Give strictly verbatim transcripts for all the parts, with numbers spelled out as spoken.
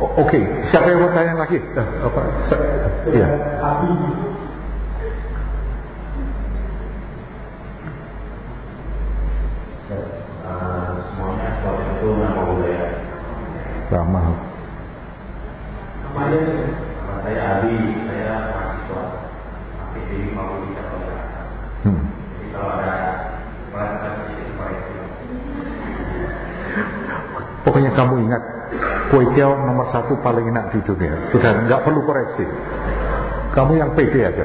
Oke, okay. Siapa yang mau tanya lagi? Uh, apa? Iya. Uh, semuanya waktu itu nama budaya. Ramah. Namanya? Nama saya Abi, saya mahasiswa aktif di Maulidi Jakarta. Hmm. Jadi kalau ada merasakan sedikit koreksi. Pokoknya kamu ingat, kue tiaw nomor satu paling enak di dunia. Sudah nggak perlu koreksi. Kamu yang pede aja.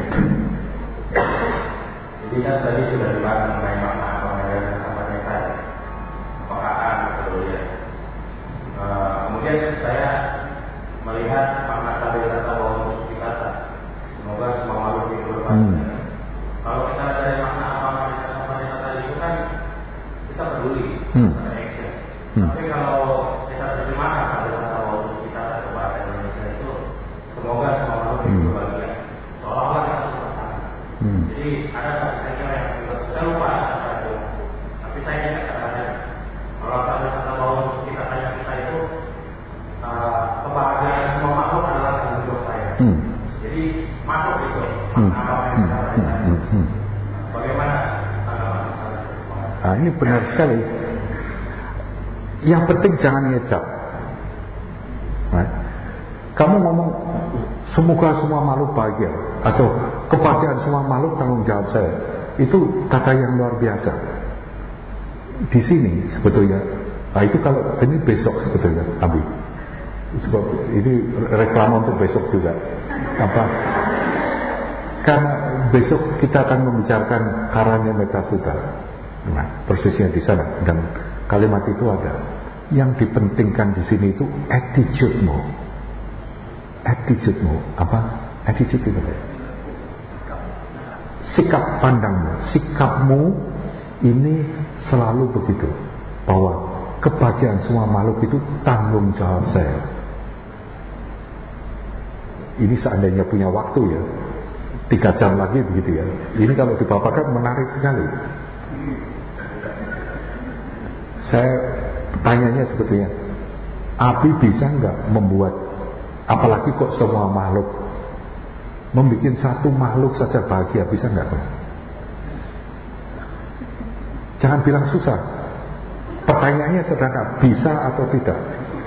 Jadi kan tadi sudah dibahas mengenai makna pengajaran sahabatnya tadi, pekaan atau ya. Uh, kemudian saya melihat makna stabilitas bahwa untuk kita, semoga semua makhluk hidup berbahagia. Hmm. Kalau kita dari makna apa makna sahabatnya tadi itu kan kita peduli, hmm. kita action. Hmm. Tapi kalau kita terjemahkan stabilitas bahwa untuk kita ke bahasa Indonesia itu, semoga semua makhluk hidup hmm. berbahagia. Seolah-olah kita sudah pasangan. Hmm. Jadi ada satu sektor yang saya lupa apa itu, tapi saya ingat katanya kalau stabilitas bahwa untuk kita tanya kita itu uh, kebahagiaan semua makhluk adalah tanggung jawab saya. Hmm. Jadi masuk itu hmm. apa yang kita tanya. Hmm. Hmm. Bagaimana tanggapan saya? Ah, ini benar sekali. Yang penting jangan ngecap. Nah, kamu ngomong semoga semua makhluk bahagia atau kebahagiaan semua makhluk tanggung jawab saya, itu kata yang luar biasa. Di sini sebetulnya, nah itu kalau ini besok sebetulnya, Abi. Sebab ini reklam untuk besok juga. Apa? Karena besok kita akan membicarakan karanya Metasudha. Nah, persisnya di sana dan kalimat itu ada. Yang dipentingkan di sini itu attitude-mu. Attitude-mu apa? Attitude itu apa? Sikap pandangmu, sikapmu ini selalu begitu, bahwa kebahagiaan semua makhluk itu tanggung jawab saya. Ini seandainya punya waktu ya, tiga jam lagi begitu ya. Ini kalau dipaparkan menarik sekali. Saya tanyanya sebetulnya, Abi bisa nggak membuat, apalagi kok semua makhluk, membuat satu makhluk saja bahagia, bisa nggak? Jangan bilang susah. Pertanyaannya sederhana, bisa atau tidak?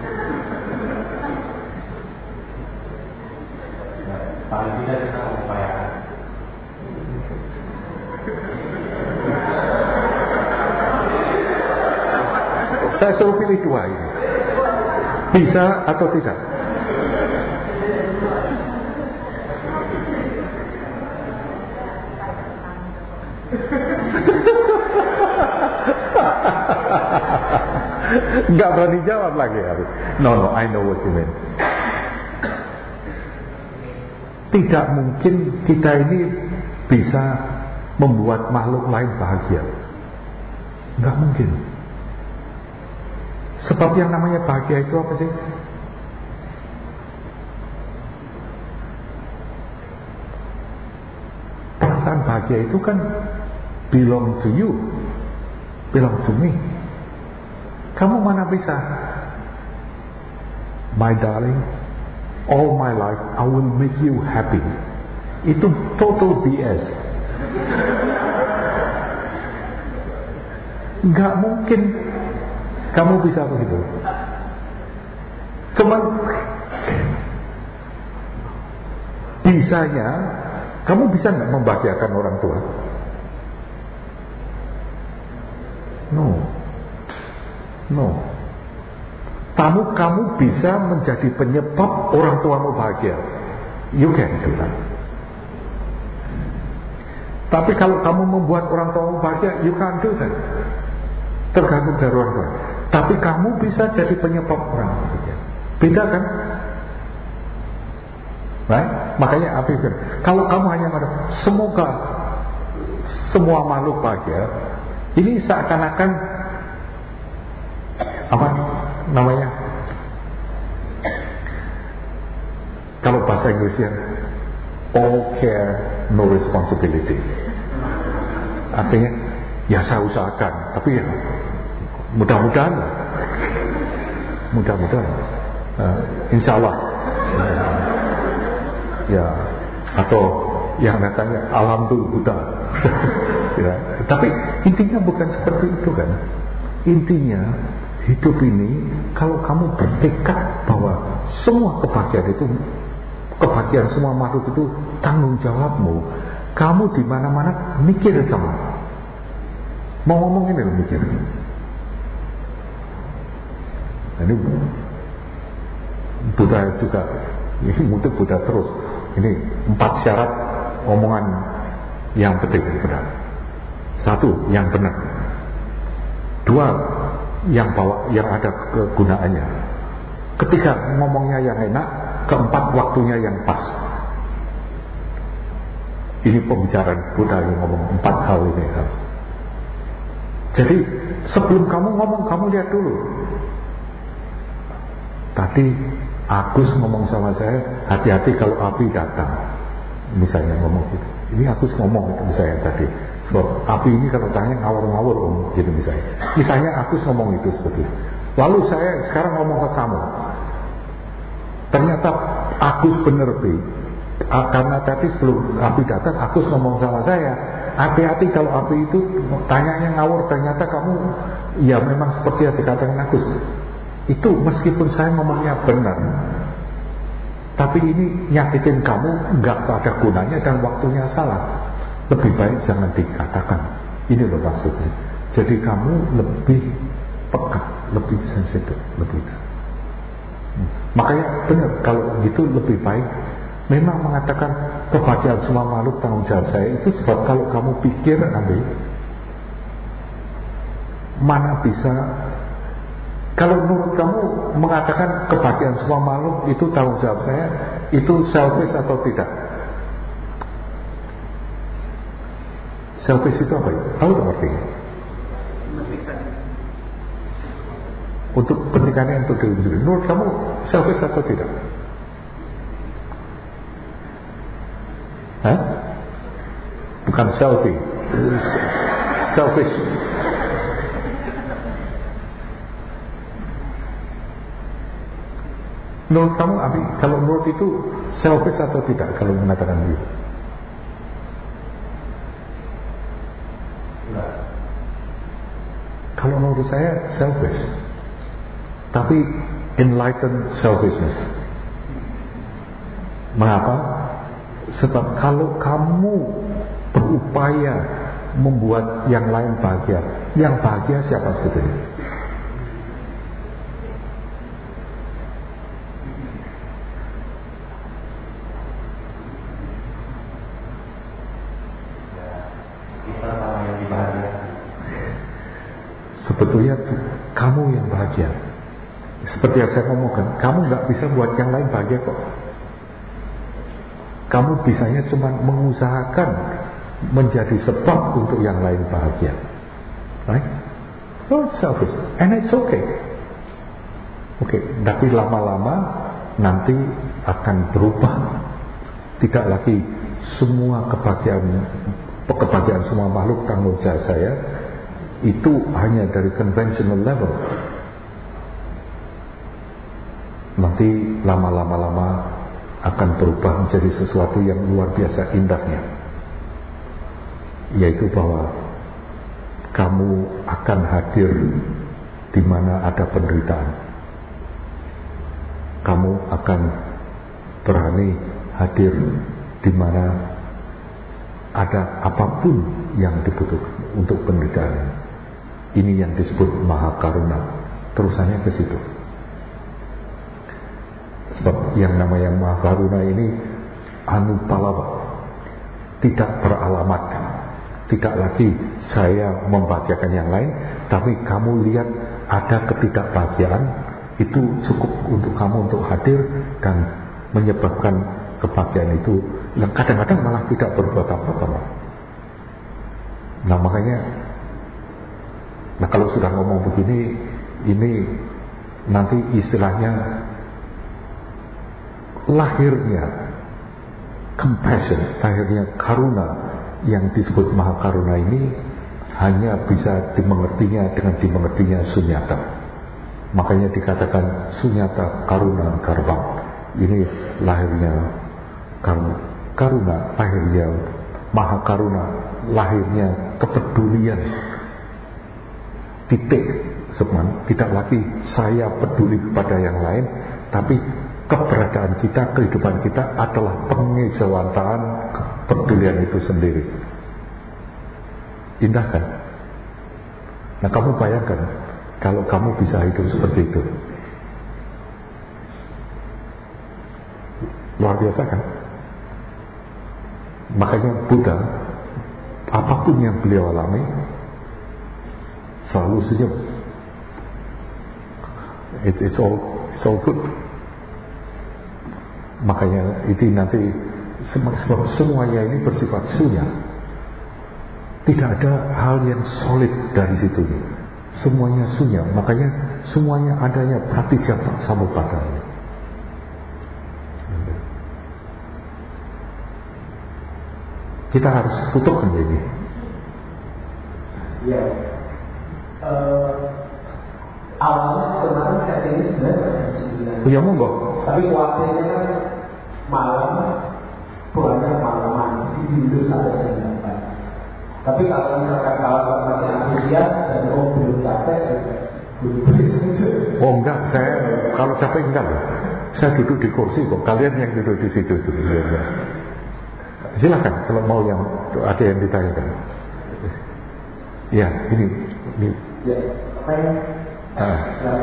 Paling tidak kita mengupayakan. Saya suruh pilih dua ini, bisa atau tidak? Nggak berani jawab lagi. No, no, I know what you mean. Tidak mungkin kita ini bisa membuat makhluk lain bahagia. Nggak mungkin. Sebab yang namanya bahagia itu apa sih? Perasaan bahagia itu kan belong to you, belong to me. Kamu mana bisa? My darling, all my life I will make you happy. Itu total B S. Nggak mungkin kamu bisa begitu. Cuman bisanya, kamu bisa nggak membahagiakan orang tua? No, no. Kamu kamu bisa menjadi penyebab orang tuamu bahagia. You can do that. Tapi kalau kamu membuat orang tuamu bahagia, you can't do that. Tergantung dari orang tua. Tapi kamu bisa jadi penyebab orang bahagia. Beda kan? Right? Makanya apa itu? Kalau kamu hanya ada semoga semua makhluk bahagia, ini seakan-akan apa namanya? Kalau bahasa Inggrisnya all care, no responsibility. Artinya ya saya usahakan, tapi ya mudah-mudahan lah. Mudah-mudahan. uh, insya Allah ya, atau yang datangnya alhamdulillah ya. Tapi intinya bukan seperti itu kan. Intinya hidup ini, kalau kamu bertekad bahwa semua kebahagiaan itu, kebahagiaan semua makhluk itu tanggung jawabmu, kamu di mana-mana mikir kamu mau ngomong ini loh, mikir. Ini Buddha juga, ini mungkin Buddha terus. Ini empat syarat omongan yang penting benar. Satu, yang benar. Dua, yang bawa, yang ada kegunaannya. Ketiga, ngomongnya yang enak. Keempat, waktunya yang pas. Ini pembicaraan Buddha yang ngomong empat hal ini. Jadi sebelum kamu ngomong, kamu lihat dulu. Tadi Agus ngomong sama saya, hati-hati kalau api datang. Misalnya ngomong gitu. Ini Agus ngomong gitu misalnya tadi. So, api ini kalau tanya ngawur-ngawur om, gitu misalnya. Misalnya Agus ngomong itu seperti itu. Lalu saya sekarang ngomong ke kamu. Ternyata Agus bener Bi. Karena tadi sebelum api datang, Agus ngomong sama saya, hati-hati kalau api itu tanyanya ngawur, ternyata kamu ya memang seperti yang dikatakan Agus. Itu meskipun saya ngomongnya benar, tapi ini nyakitin kamu, nggak ada gunanya dan waktunya salah. Lebih baik jangan dikatakan. Ini loh maksudnya. Jadi kamu lebih peka, lebih sensitif, lebih. Hmm. Makanya benar kalau gitu lebih baik. Memang mengatakan kebahagiaan semua makhluk tanggung jawab saya itu sebab kalau kamu pikir ambil, mana bisa. Kalau menurut kamu mengatakan kebahagiaan semua makhluk itu tanggung jawab saya, itu selfish atau tidak? Selfish itu apa ya? Tahu tak artinya? Untuk pentingkannya untuk diri sendiri. Menurut kamu selfish atau tidak? Hah? Bukan selfie, selfish. Menurut kamu, Abi, kalau menurut itu selfish atau tidak kalau mengatakan begitu? Kalau menurut saya selfish, tapi enlightened selfishness. Mengapa? Sebab kalau kamu berupaya membuat yang lain bahagia, yang bahagia siapa sebetulnya? Sebetulnya kamu yang bahagia. Seperti yang saya ngomongkan, kamu nggak bisa buat yang lain bahagia kok. Kamu bisanya cuma mengusahakan menjadi sebab untuk yang lain bahagia, right? Oh, selfish, and it's okay. Oke, okay, tapi lama-lama nanti akan berubah. Tidak lagi semua kebahagiaan, kebahagiaan semua makhluk tanggung jawab saya. Itu hanya dari conventional level. Nanti lama-lama-lama akan berubah menjadi sesuatu yang luar biasa indahnya, yaitu bahwa kamu akan hadir di mana ada penderitaan. Kamu akan berani hadir di mana ada apapun yang dibutuhkan untuk penderitaan. Ini yang disebut Maha Karuna. Terusannya ke situ. Sebab yang namanya Maha Karuna ini Anupalawa, tidak beralamatkan. Tidak lagi saya membahagiakan yang lain, tapi kamu lihat ada ketidakbahagiaan, itu cukup untuk kamu untuk hadir dan menyebabkan kebahagiaan itu yang kadang-kadang malah tidak berbuat apa-apa. Nah makanya, nah kalau sudah ngomong begini, ini nanti istilahnya lahirnya compassion, lahirnya karuna yang disebut Maha Karuna ini hanya bisa dimengertinya dengan dimengertinya sunyata. Makanya dikatakan sunyata karuna garbang. Ini lahirnya karuna, karuna lahirnya maha karuna, lahirnya kepedulian. Titik semuanya. Tidak lagi saya peduli kepada yang lain, tapi keberadaan kita, kehidupan kita adalah pengejawantahan kepedulian itu sendiri. Indah kan? Nah, kamu bayangkan kalau kamu bisa hidup seperti itu, luar biasa kan? Makanya Buddha, apapun yang beliau alami, selalu senyum. It, it's all, it's all good. Makanya itu nanti sebab semuanya ini bersifat sunya. Tidak ada hal yang solid dari situ. Semuanya sunya. Makanya semuanya adanya pratijata samuppada. Kita harus tutup ini. Ya. Uh, awalnya kemarin saya ini sebenarnya sembilan. Oh ya monggo. Tapi khawatirnya kan malam, pulangnya malaman di Indo sampai jam delapan. Tapi kalau misalkan kalau masih antusias dan oh belum capek, oh enggak, saya kalau capek enggak loh. Saya duduk di kursi kok. Kalian yang duduk di situ dulu. Ya. Silakan kalau mau yang ada yang ditanyakan. Ya, ini, ini. Ya, apa ya? Ah.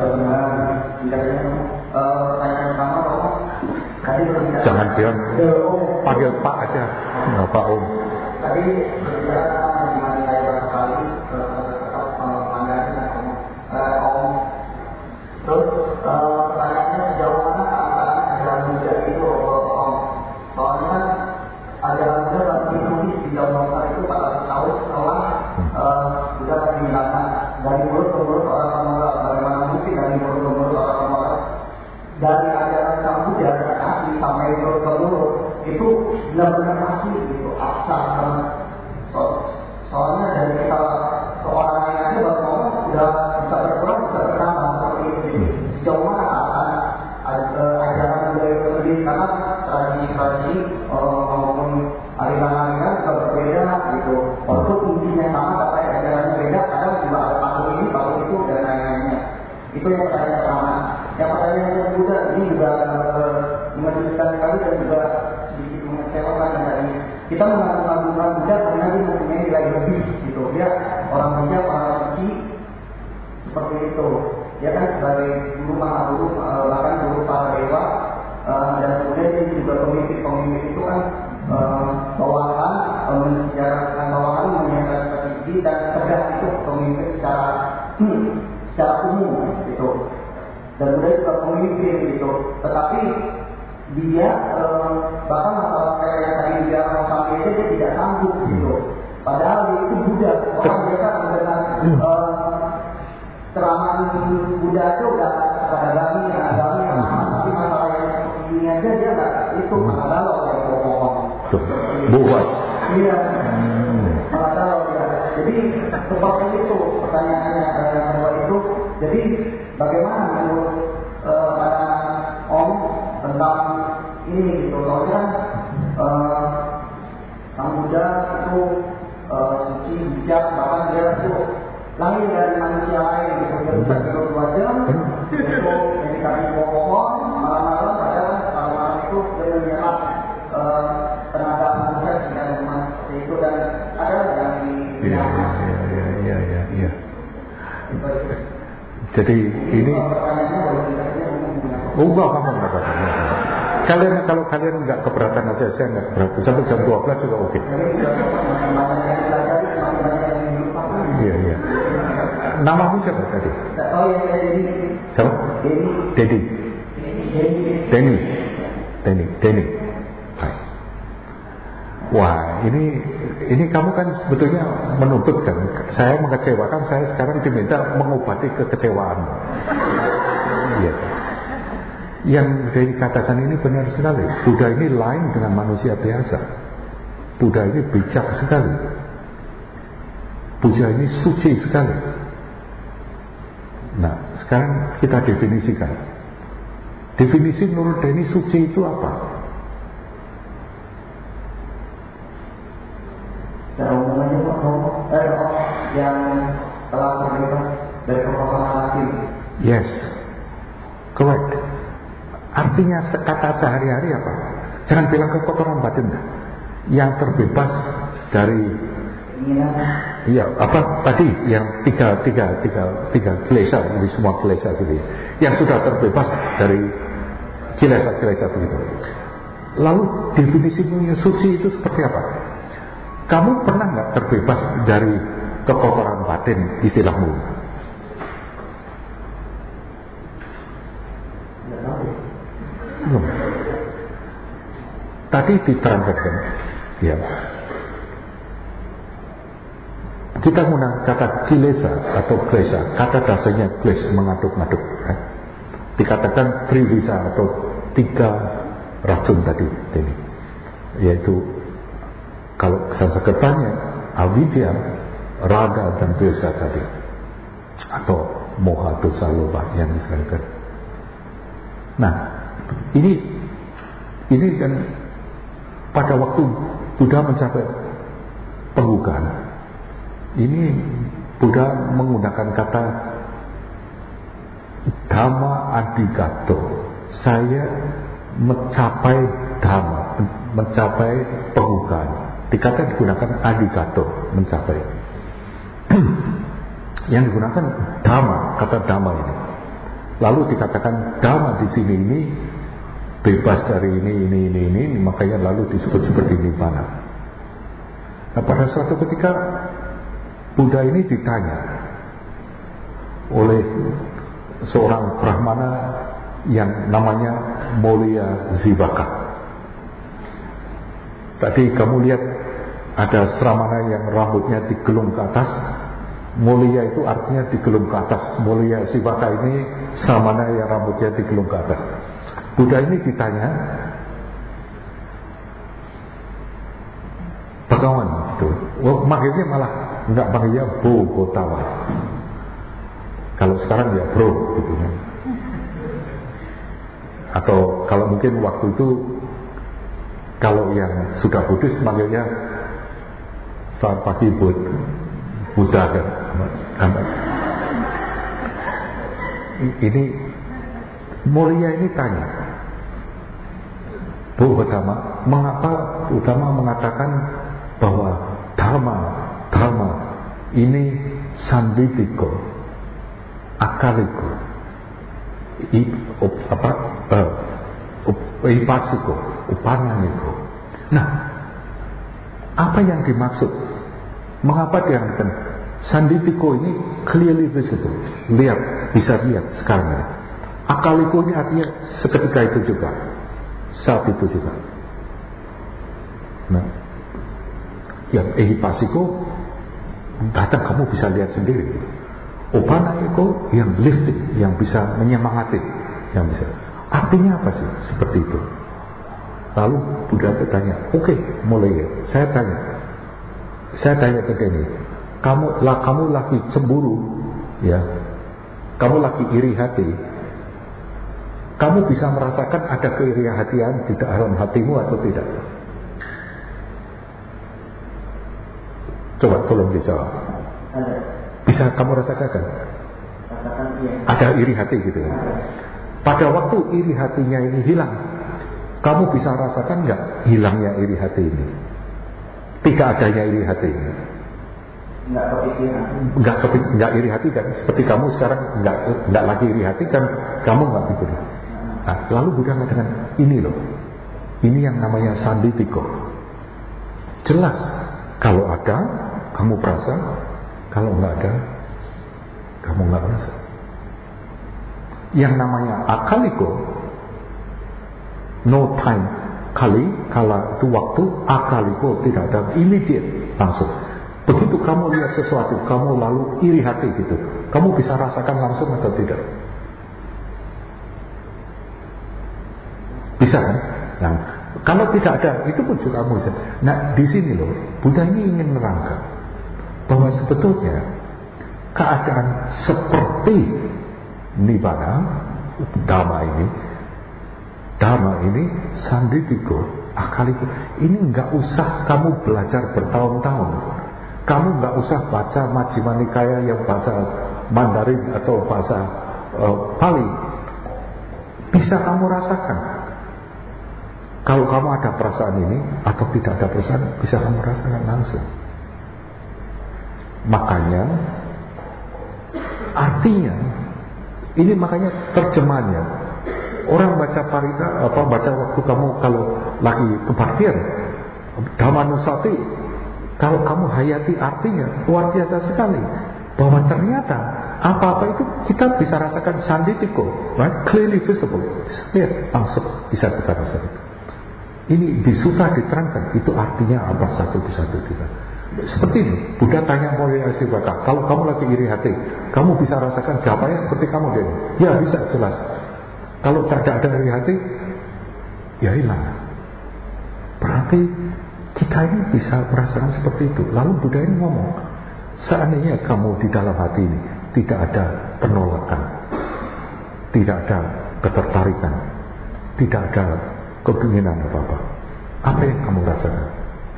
Pertanyaan pertama, tadi berbicara. Jangan bilang panggil Pak aja, nggak Pak Om. Tadi berbicara mengenai saya sekali pandangan Om. Terus pertanyaannya sejauh mana keangkaran ajaran muda itu Om? Soalnya ajaran muda dan ditulis di Jawa itu pada tahun setelah sudah kehilangan dari mulut ke mulut orang pemuda. Bagaimana mungkin dari mulut ke mulut orang pemuda? Dari ajaran sang Buddha dari hati sampai mulut ke mulut itu benar-benar pasti gitu, abstrak banget. So, soalnya dari kita seorang yang aja baru ngomong sudah bisa berkurang, bisa bertambah seperti itu. Jadi sejauh mana akan ajaran Buddha itu sendiri, karena tradisi-tradisi maupun aliran-aliran juga berbeda gitu. Walaupun intinya sama tapi ajarannya beda, kadang juga ada patung ini, patung itu dan lain-lainnya. Itu yang pertanyaan pertama. Yang pertanyaan yang kedua ini juga mengejutkan sekali dan juga sedikit mengecewakan dari kita mengagungkan Buddha karena dia mempunyai nilai lebih gitu. Dia orang Buddha, para suci seperti itu. Dia kan sebagai guru mahaguru, bahkan guru para dewa, dan kemudian dia juga pemimpin-pemimpin itu kan bawahan, mensejarahkan bawahan, menyatakan strategi dan tegas itu pemimpin secara hmm, secara umum gitu. Dan Buddha juga pemimpin gitu. Tetapi dia eh, bahkan masalah kayak yang tadi dia mau sampai aja dia tidak sanggup gitu. Padahal dia itu Buddha. Orang biasa mendengar eh, ceramah Buddha itu udah agami, agami, tapi masalah yang seperti ini aja dia nggak itu malah galau ya ngomong. Buat. Iya. Malah galau ya. Jadi seperti itu pertanyaannya yang kedua itu. Jadi bagaimana menurut para Om tentang ini gitu? Soalnya uh, Sang Buddha itu uh, suci, bijak, bahkan dia itu lahir dari manusia lain gitu. Dia bisa tidur dua jam, itu meditasi pohon, malam-malam padahal malam-malam itu dia melihat uh, tenaga manusia sedang rumah seperti itu dan ada yang di Iya, iya, iya, iya, iya. Jadi ini oh enggak, kamu enggak apa-apa. Kalian kalau kalian enggak keberatan aja, saya enggak keberatan. Sampai jam dua belas juga oke. Iya, iya. Namamu siapa tadi? Siapa? Dedi. Denny. Denny. Denny. Wah, ini ini kamu kan sebetulnya menuntut kan. Saya mengecewakan, saya sekarang diminta mengobati kekecewaan. Iya. Yang dikatakan ini benar sekali. Buddha ini lain dengan manusia biasa. Buddha ini bijak sekali. Buddha ini suci sekali. Nah, sekarang kita definisikan. Definisi Nur Deni suci itu apa? Ya umumnya eh, yang telah terbebas dari kekotoran hati. Yes, correct. Artinya kata sehari-hari apa? Jangan bilang kekotoran batin. Yang terbebas dari iya apa tadi yang tiga tiga tiga tiga kilesa, ini semua kilesa gitu. Yang sudah terbebas dari kilesa-kilesa begitu. Lalu definisinya suci itu seperti apa? Kamu pernah nggak terbebas dari kekotoran batin istilahmu? Belum. Tadi diterangkan, ya. Kita menggunakan kata kilesa atau klesa, kata dasarnya kles, mengaduk-aduk. Eh? Dikatakan trivisa atau tiga racun tadi, ini, yaitu kalau Sanskertanya avidya, raga dan dosa tadi, atau moha, dosa, loba yang disebutkan. Nah, ini ini kan pada waktu Buddha mencapai pembukaan, ini Buddha menggunakan kata Dhamma Adigato. Saya mencapai Dhamma, mencapai pembukaan. Dikata digunakan Adigato, mencapai. Yang digunakan Dhamma, kata Dhamma ini. Lalu dikatakan Dhamma di sini ini bebas dari ini, ini, ini, ini, makanya lalu disebut seperti Nibbana. Nah, pada suatu ketika Buddha ini ditanya oleh seorang Brahmana yang namanya Molya Zivaka. Tadi kamu lihat ada Sramana yang rambutnya digelung ke atas. Molya itu artinya digelung ke atas. Molya Zivaka ini Sramana yang rambutnya digelung ke atas. Buddha ini ditanya, Bagawan gitu. Oh, manggilnya malah enggak panggilnya Bo Gotawa. Kalau sekarang ya bro gitu kan. Atau kalau mungkin waktu itu kalau yang sudah Buddhis manggilnya selamat pagi Bud Buddha kan. Ini Molya ini tanya, Bu Gautama, mengapa Utama mengatakan bahwa Dharma Dharma ini sambitiko, akaliko, I, up, apa, uh, up, ipasiko, upananiko. Nah, apa yang dimaksud? Mengapa dia mengatakan sanditiko ini clearly visible, lihat, bisa lihat sekarang ini. Akaliko ini artinya seketika itu juga, saat itu juga. Nah, yang ehipasiko datang kamu bisa lihat sendiri. Upanayiko yang lifting, yang bisa menyemangati, yang bisa. Artinya apa sih seperti itu? Lalu Buddha bertanya, oke, okay, mulai ya. Saya tanya, saya tanya ke Deni, kamu lah kamu lagi cemburu, ya, kamu lagi iri hati. Kamu bisa merasakan ada keirihatian di dalam hatimu atau tidak? Coba tolong dijawab. Ada. Bisa kamu rasakan? Rasakan iya. Ada iri hati gitu kan? Pada waktu iri hatinya ini hilang, kamu bisa rasakan nggak hilangnya iri hati ini? Tidak adanya iri hati ini. Nggak kepikiran. Nggak kepik, nggak iri hati kan? Seperti kamu sekarang nggak nggak lagi iri hati kan? Kamu nggak pikir. Nah, lalu Buddha mengatakan ini loh, ini yang namanya sanditiko. Jelas, kalau ada kamu perasa, kalau nggak ada kamu nggak perasa. Yang namanya akaliko, no time, kali, kala itu waktu, akaliko tidak ada, immediate, langsung. Begitu kamu lihat sesuatu, kamu lalu iri hati gitu, kamu bisa rasakan langsung atau tidak? Bisa kan? Nah, kalau tidak ada, itu pun juga kamu bisa. Nah, di sini loh, Buddha ini ingin menerangkan bahwa sebetulnya keadaan seperti nibbana, dhamma ini, dhamma ini sanditiko, akal itu. Ini nggak usah kamu belajar bertahun-tahun. Kamu nggak usah baca Majjhima Nikaya yang bahasa Mandarin atau bahasa uh, Pali. Bisa kamu rasakan. Kalau kamu ada perasaan ini atau tidak ada perasaan, bisa kamu rasakan langsung. Makanya, artinya, ini makanya terjemahannya. Orang baca parita, apa baca waktu kamu kalau lagi kebaktian, Dhammanusati, kalau kamu hayati artinya luar biasa sekali. Bahwa ternyata apa-apa itu kita bisa rasakan sanditiko, right? Clearly visible. Lihat langsung bisa kita rasakan. Ini di sutta diterangkan itu artinya apa satu persatu kita. Seperti ini, Buddha tanya Mulia Asivaka, kalau kamu lagi iri hati, kamu bisa rasakan jawabannya seperti kamu deh. Ya bisa jelas. Kalau tidak ada iri hati, ya hilang. Berarti kita ini bisa merasakan seperti itu. Lalu Buddha ini ngomong, seandainya kamu di dalam hati ini tidak ada penolakan, tidak ada ketertarikan, tidak ada keinginan apa-apa, apa yang kamu rasakan?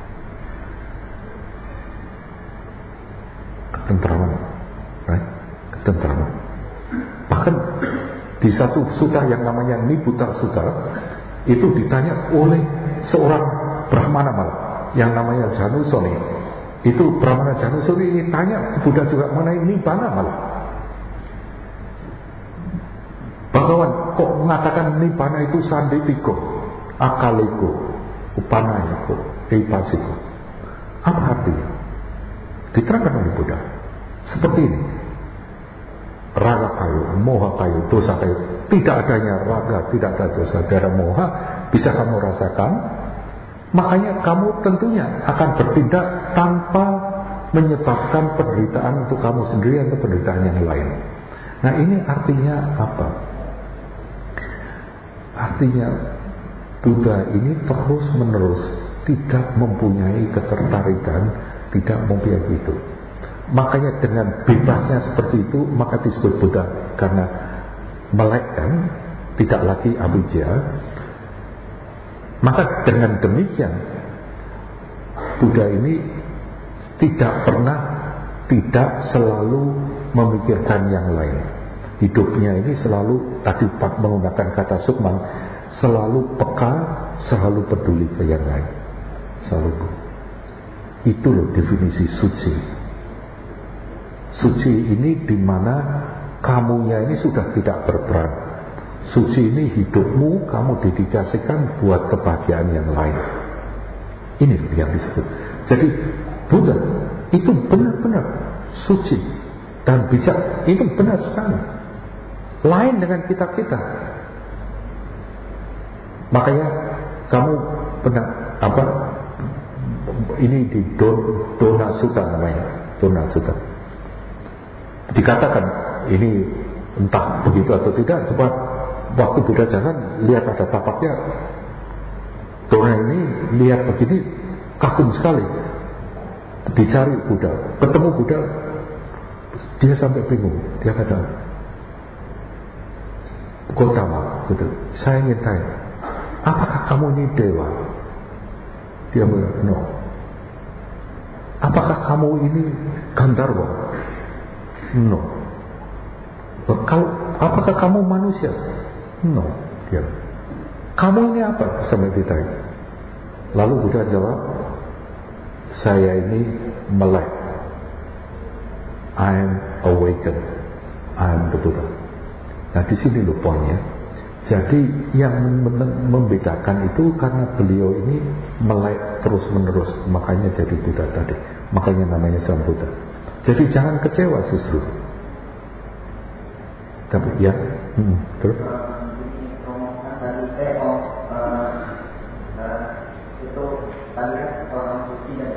Ketentraman, right? Ketentraman. Bahkan di satu sutta yang namanya Nibbutta Sutta itu ditanya oleh seorang Brahmana malah yang namanya Janusoni. Itu Brahmana Janusoni ini tanya Buddha juga mengenai Nibbana malah. Bagawan kok mengatakan Nibbana itu sanditiko, akaliko, upanayiko, eipasiko. Apa artinya? Diterangkan oleh Buddha seperti ini. Raga kayu, moha kayu, dosa kayu. Tidak adanya raga, tidak ada dosa, darah moha bisa kamu rasakan. Makanya kamu tentunya akan bertindak tanpa menyebabkan penderitaan untuk kamu sendiri atau penderitaan yang lain. Nah ini artinya apa? Artinya Buddha ini terus menerus tidak mempunyai ketertarikan, tidak mempunyai itu. Makanya dengan bebasnya seperti itu, maka disebut Buddha. Karena melek kan, tidak lagi avijja. Maka dengan demikian Buddha ini tidak pernah, tidak selalu memikirkan yang lain. Hidupnya ini selalu, tadi Pak menggunakan kata sukman, selalu peka, selalu peduli ke yang lain. Selalu. Itu loh definisi suci. Suci ini dimana kamunya ini sudah tidak berperan. Suci ini hidupmu kamu dedikasikan buat kebahagiaan yang lain. Ini yang disebut. Jadi Buddha itu benar-benar suci dan bijak. Itu benar sekali. Lain dengan kita-kita. Makanya kamu benar apa? Ini di Dona Sutta namanya. Dona Sutta. Dikatakan ini entah begitu atau tidak, coba waktu Buddha jalan lihat ada tapaknya, Dona ini lihat begini kagum sekali, dicari Buddha, ketemu Buddha, dia sampai bingung, dia kata Gotama, gitu. Saya ingin tanya, apakah kamu ini dewa? Dia bilang no. Apakah kamu ini Gandharwa? No. Kalau apakah kamu manusia? No. Dia. Kamu ini apa? Sampai ditanya. Lalu Buddha jawab, saya ini melek. I am awakened. I am the Buddha. Nah di sini loh poinnya. Jadi yang membedakan itu karena beliau ini melek terus menerus, makanya jadi Buddha tadi. Makanya namanya Sang Buddha. Jadi jangan kecewa justru. Tapi ya, hmm, terus. Itu tadi kan orang suci dan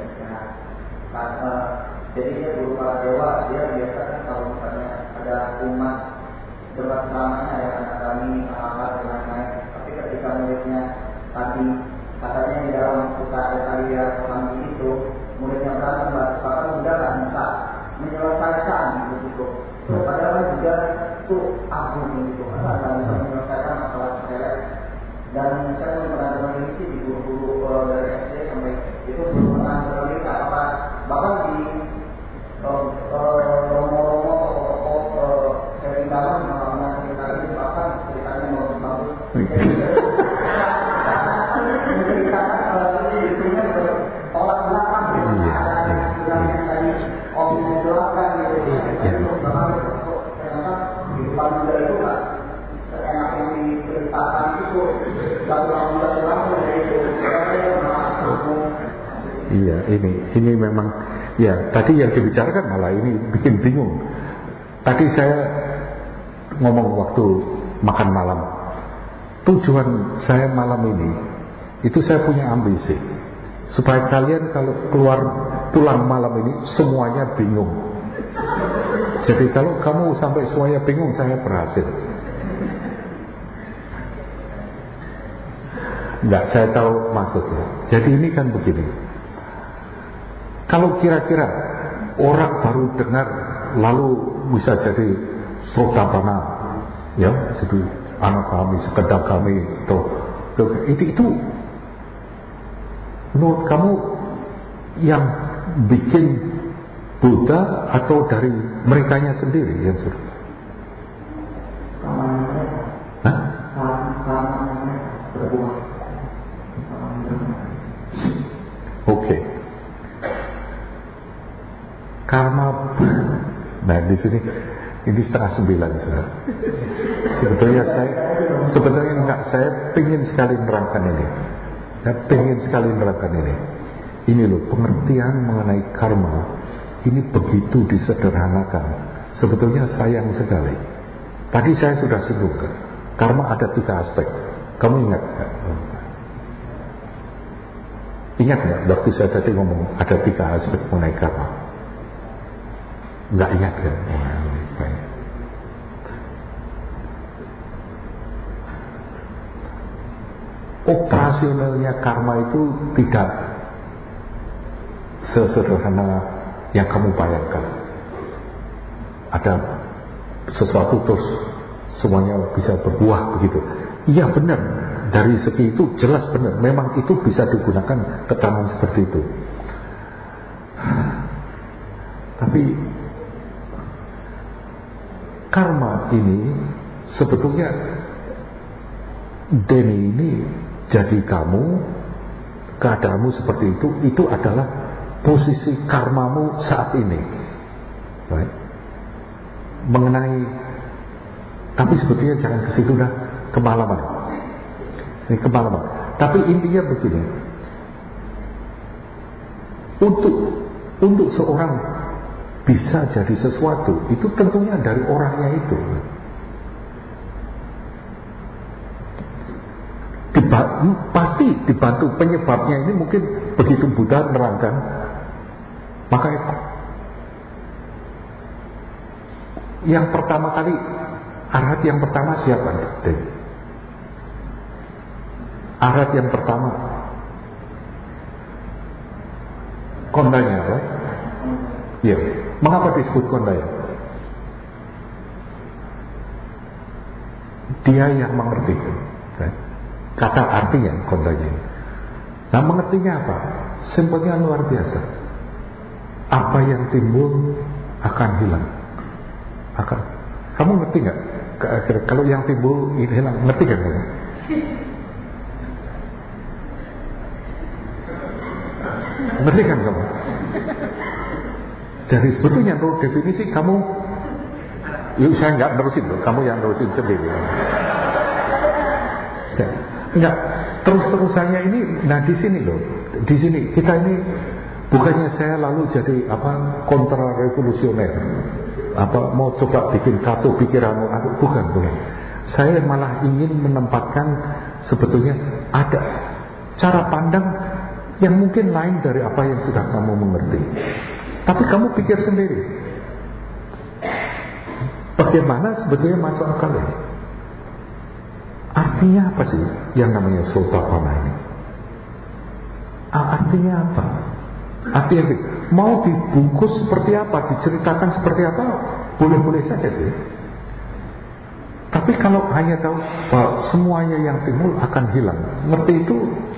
jadi dia berupa dewa. Dia biasa kan kalau misalnya ada umat debat selamanya ya anak kami apa dan lain-lain. Tapi ketika muridnya tadi katanya di dalam suka ada kalian orang itu muridnya berantem bahkan mudah kan bisa menyelesaikan begitu. Hmm. Padahal juga itu aku Iya, ini ini memang ya tadi yang dibicarakan malah ini bikin bingung. Tadi saya ngomong waktu makan malam, tujuan saya malam ini itu saya punya ambisi supaya kalian kalau keluar pulang malam ini semuanya bingung. Jadi kalau kamu sampai semuanya bingung, saya berhasil. Enggak, saya tahu maksudnya. Jadi ini kan begini, kalau kira-kira orang baru dengar lalu bisa jadi srodapana, ya, jadi anak kami, sekedar kami, itu, itu, itu, itu menurut kamu yang bikin Buddha atau dari merekanya sendiri yang suruh? Hah? Oke. Okay. Karma, nah di sini ini setengah sembilan sudah. Sebetulnya saya, sebetulnya enggak, saya ingin sekali menerangkan ini. Saya ingin sekali menerangkan ini. Ini loh, pengertian mengenai karma ini begitu disederhanakan. Sebetulnya sayang sekali. Tadi saya sudah sebutkan, karma ada tiga aspek. Kamu ingat nggak? Ingat nggak waktu saya tadi ngomong ada tiga aspek mengenai karma? Nggak ingat kan? Baik. Operasionalnya karma itu tidak sesederhana yang kamu bayangkan. Ada sesuatu terus semuanya bisa berbuah begitu. Iya benar, dari segi itu jelas benar. Memang itu bisa digunakan keterangan seperti itu. Tapi karma ini sebetulnya Denny ini jadi kamu, keadaanmu seperti itu, itu adalah posisi karmamu saat ini, right? Mengenai, tapi sebetulnya jangan ke situ dah, kemalaman. Ini kemalaman. Tapi intinya begini, untuk untuk seorang bisa jadi sesuatu itu tentunya dari orangnya itu. Diba, pasti dibantu penyebabnya ini mungkin begitu Buddha menerangkan, maka itu yang pertama kali arahat yang pertama siapa nih? Arahat yang pertama kondanya apa? Iya. Mengapa disebut kondanya? Dia yang mengerti. Right? Kata artinya kondanya. Nah, mengertinya apa? Simpelnya luar biasa. Apa yang timbul akan hilang. Akan. Kamu ngerti nggak? Kalau yang timbul ini hilang, ngerti kan kamu? Ngerti kan kamu? Jadi sebetulnya menurut definisi kamu, yuk saya nggak nerusin loh, kamu yang nerusin sendiri. Enggak, terus-terusannya ini, nah di sini loh, di sini kita ini bukannya saya lalu jadi apa kontra revolusioner, apa mau coba bikin kacau pikiranmu, bukan, bukan. Saya malah ingin menempatkan sebetulnya ada cara pandang yang mungkin lain dari apa yang sudah kamu mengerti. Tapi kamu pikir sendiri, bagaimana sebetulnya masuk akal ini? Artinya apa sih yang namanya Sotapanna ini? Artinya apa? Artinya mau dibungkus seperti apa, diceritakan seperti apa, boleh-boleh saja sih. Tapi kalau hanya tahu bahwa semuanya yang timbul akan hilang, ngerti itu,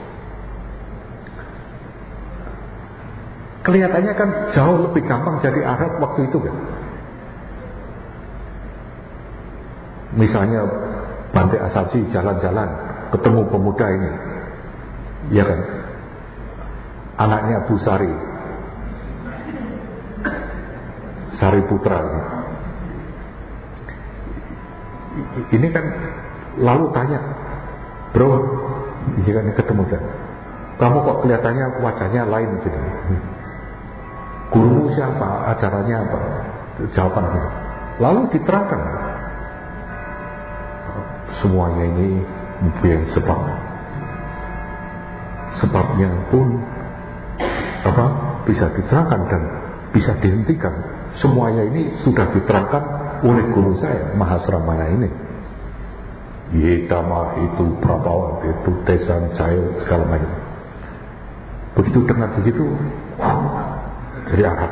kelihatannya kan jauh lebih gampang jadi arahat waktu itu kan. Misalnya Bante Asaji jalan-jalan ketemu pemuda ini, ya kan, anaknya Bu Sari Sari Putra ini. Ini kan lalu tanya, bro, jika ini ketemu saya, kamu kok kelihatannya wajahnya lain gitu. Gurumu siapa? Ajarannya apa? Jawaban itu. Lalu diterangkan, semuanya ini mempunyai sebab. Sebabnya pun apa? Bisa diterangkan dan bisa dihentikan. Semuanya ini sudah diterangkan oleh guru saya, Mahasramana ini. Yedama itu Prabhawan itu Tesan Cayo segala macam. Begitu dengar begitu, wow, jadi Arab.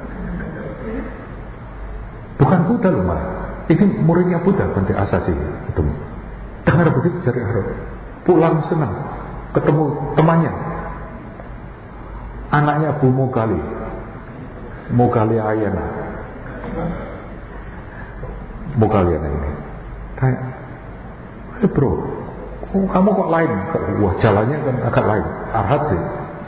Bukan Buddha loh malah, ini muridnya Buddha, Bante Asaji itu. Dengar begitu jadi Arab. Pulang senang, ketemu temannya, anaknya Bu Mogali, Mogali Ayana, Mogali Ayana ini. Tanya, eh bro, oh, kamu kok lain? Wah, jalannya kan agak lain, arhat sih.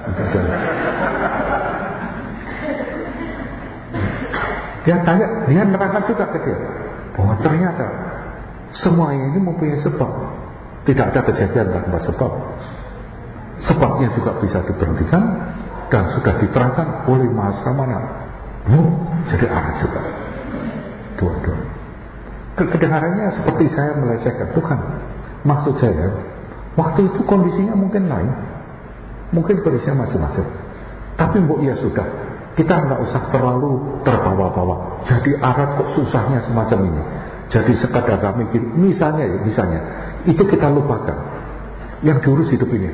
Dia tanya, dia nerangkan juga ke dia bahwa ternyata semuanya ini mempunyai sebab. Tidak ada kejadian tanpa sebab. Sebabnya juga bisa diberhentikan dan sudah diterangkan oleh Mahasramana. Oh, jadi arah juga. Dua-dua. Kedengarannya seperti saya melecehkan, bukan. Maksud saya, waktu itu kondisinya mungkin lain, mungkin kondisinya macam-macam. Tapi mbok ya sudah, kita nggak usah terlalu terbawa-bawa. Jadi arat kok susahnya semacam ini. Jadi sekadar kami mikir, misalnya ya, misalnya itu kita lupakan. Yang diurus hidup ini.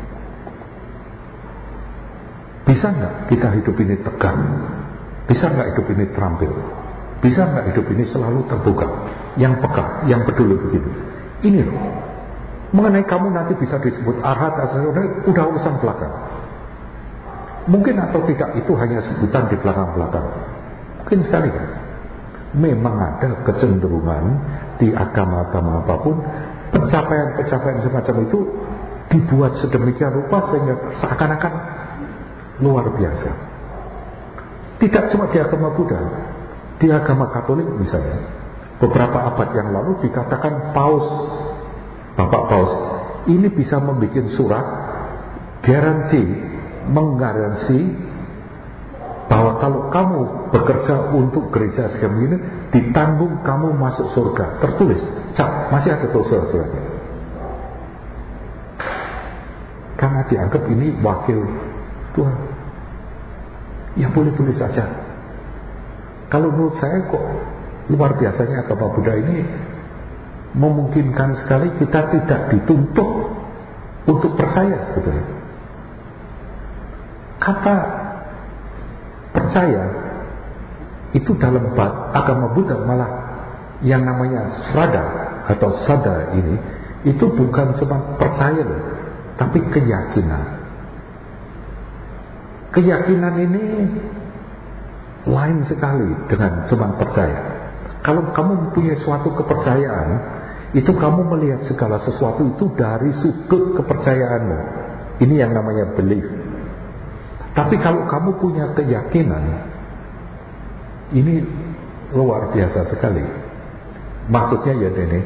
Bisa nggak kita hidup ini tegang? Bisa nggak hidup ini terampil? Bisa nggak hidup ini selalu terbuka, yang peka, yang peduli begitu? Ini loh. Mengenai kamu nanti bisa disebut arhat atau udah urusan belakang. Mungkin atau tidak itu hanya sebutan di belakang-belakang. Mungkin sekali kan. Memang ada kecenderungan di agama-agama apapun, pencapaian-pencapaian semacam itu dibuat sedemikian rupa sehingga seakan-akan luar biasa. Tidak cuma di agama Buddha, di agama Katolik misalnya, beberapa abad yang lalu dikatakan Paus, Bapak Paus, ini bisa membuat surat garansi, menggaransi bahwa kalau kamu bekerja untuk gereja segala ini, ditanggung kamu masuk surga. Tertulis, cap, masih ada tuh surat-suratnya. Karena dianggap ini wakil Tuhan. Ya boleh-boleh saja. Kalau menurut saya kok luar biasanya agama Buddha ini memungkinkan sekali kita tidak dituntut untuk percaya sebetulnya. Kata percaya itu dalam agama Buddha malah yang namanya srada atau sada ini itu bukan cuma percaya loh, tapi keyakinan. Keyakinan ini lain sekali dengan cuma percaya. Kalau kamu mempunyai suatu kepercayaan, itu kamu melihat segala sesuatu itu dari sudut kepercayaanmu. Ini yang namanya belief. Tapi kalau kamu punya keyakinan, ini luar biasa sekali. Maksudnya ya ini,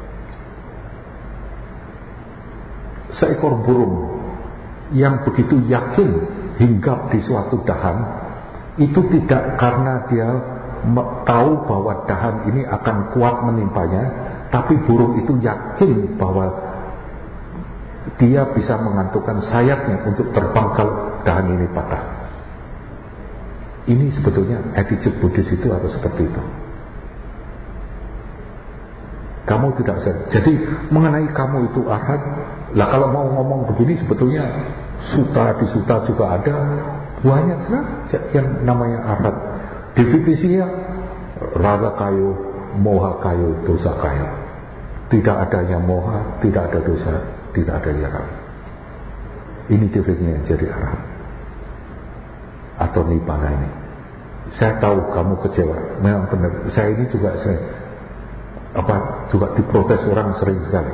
seekor burung yang begitu yakin hinggap di suatu dahan, itu tidak karena dia tahu bahwa dahan ini akan kuat menimpanya, tapi burung itu yakin bahwa dia bisa mengantukkan sayapnya untuk terbang kalau dahan ini patah. Ini sebetulnya attitude Buddhis itu harus seperti itu. Kamu tidak bisa. Jadi mengenai kamu itu arhat, lah kalau mau ngomong begini sebetulnya suta di suta juga ada banyak saja yang namanya arhat. Definisinya raga kayu, moha kayu, dosa kayu. Tidak adanya moha, tidak ada dosa, tidak ada yaran. Ini definisinya jadi arhat atau nibbana ini. Saya tahu kamu kecewa, memang benar. Saya ini juga saya apa juga diprotes orang sering sekali.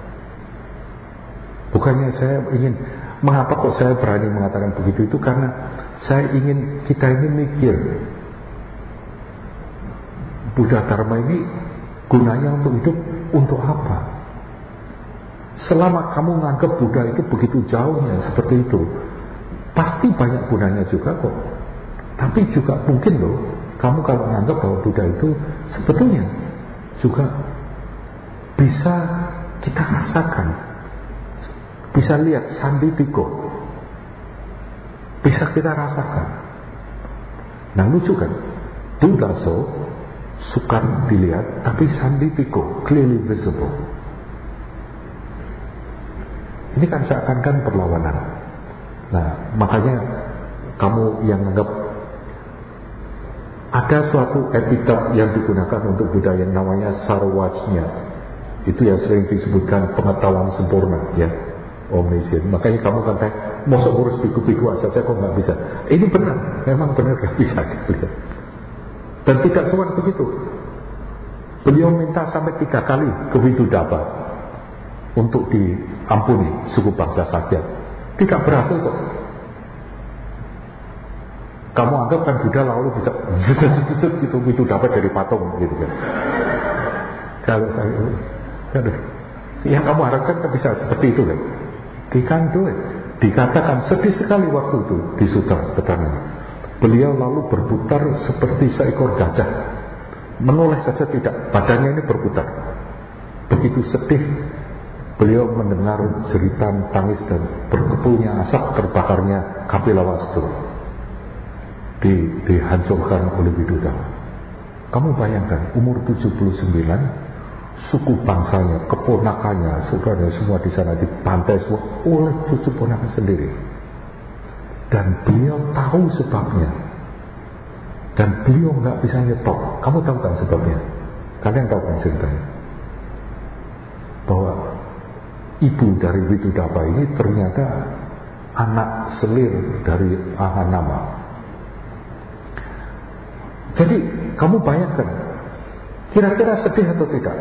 Bukannya saya ingin, mengapa kok saya berani mengatakan begitu, itu karena saya ingin, kita ini mikir Buddha Dharma ini gunanya untuk hidup untuk apa. Selama kamu menganggap Buddha itu begitu jauhnya seperti itu, pasti banyak gunanya juga kok. Tapi juga mungkin loh, kamu kalau menganggap bahwa Buddha itu sebetulnya juga bisa kita rasakan, bisa lihat sanditiko, bisa kita rasakan. Nah lucu kan, Dudaso sukar dilihat, tapi sanditiko, clearly visible. Ini kan seakan-akan perlawanan. Nah makanya kamu yang menganggap ada suatu epitet yang digunakan untuk Buddha yang namanya sarwajnya, itu yang sering disebutkan pengetahuan sempurna, ya, omniscient. Makanya kamu kata, masa urus biku-biku saja kok nggak bisa. Ini benar, memang benar nggak bisa. Dan tidak cuma begitu. Beliau minta sampai tiga kali ke Widudaba untuk diampuni suku bangsa Sakya. Tidak berhasil kok. Kamu anggap kan Buddha lalu bisa gitu, itu dapat dari patung gitu kan. Kalau saya, yang kamu harapkan kan bisa seperti itu kan. Dikandu, dikatakan sedih sekali waktu itu di Sutra Keterangan. Beliau lalu berputar seperti seekor gajah, menoleh saja tidak, badannya ini berputar. Begitu sedih, beliau mendengar jeritan tangis dan berkepulnya asap terbakarnya Kapilavastu. Di, dihancurkan oleh Widudaba. Kamu bayangkan umur tujuh puluh sembilan, suku bangsanya, keponakannya, saudaranya semua di sana dibantai semua oleh cucu ponakan sendiri. Dan beliau tahu sebabnya. Dan beliau nggak bisa nyetop. Kamu tahu kan sebabnya? Kalian tahu kan ceritanya? Bahwa ibu dari Widudaba ini ternyata anak selir dari Ahanama. Jadi kamu bayangkan, kira-kira sedih atau tidak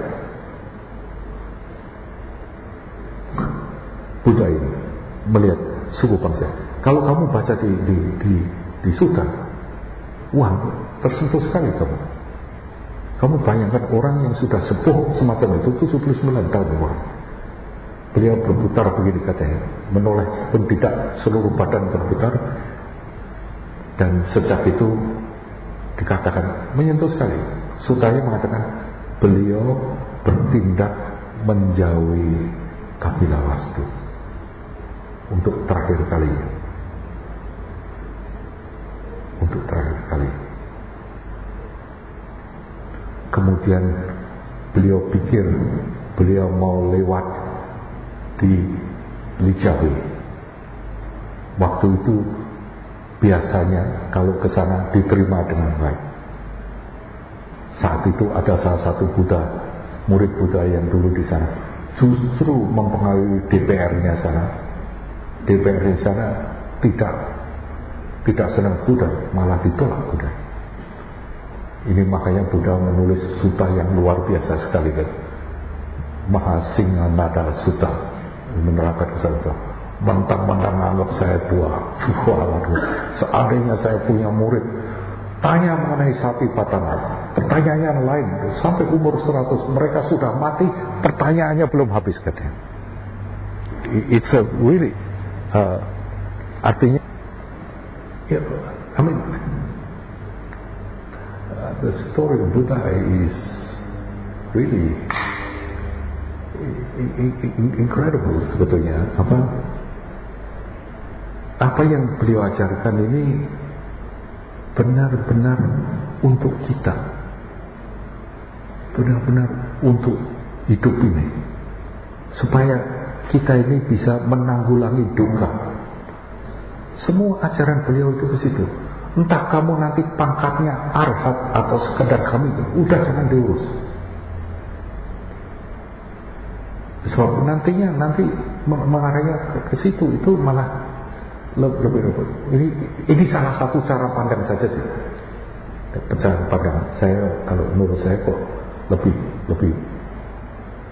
Buddha ini melihat suku bangsa? Kalau kamu baca di di di, di Sutta, wah tersentuh sekali kamu. Kamu bayangkan orang yang sudah sepuh semacam itu, tujuh puluh sembilan tahun umur. Beliau berputar begini katanya, menoleh pun tidak, seluruh badan berputar. Dan sejak itu dikatakan menyentuh sekali. Sutanya mengatakan beliau bertindak menjauhi Kapilavastu untuk terakhir kali. Untuk terakhir kali. Kemudian beliau pikir beliau mau lewat di Lijawi. Waktu itu biasanya kalau ke sana diterima dengan baik. Saat itu ada salah satu Buddha, murid Buddha yang dulu di sana, justru mempengaruhi D P R-nya sana. D P R-nya sana tidak tidak senang Buddha, malah ditolak Buddha. Ini makanya Buddha menulis sutta yang luar biasa sekali kan. Mahasinganada Sutta, menerangkan kesalahan. Mentang-mentang anggap saya tua, waduh, seandainya saya punya murid tanya mengenai sapi patangan, pertanyaannya yang lain sampai umur seratus, mereka sudah mati, pertanyaannya belum habis katanya. It's a really uh, artinya ya, I mean uh, the story of Buddha is really incredible sebetulnya. Apa apa yang beliau ajarkan ini benar-benar untuk kita, benar-benar untuk hidup ini, supaya kita ini bisa menanggulangi duka. Semua ajaran beliau itu ke situ. Entah kamu nanti pangkatnya arhat atau sekedar kami, udah jangan diurus. Sebab nantinya nanti mengarahnya ke, ke situ itu malah lebih lebih. Ini ini salah satu cara pandang saja sih. Cara pandang saya, kalau menurut saya kok lebih lebih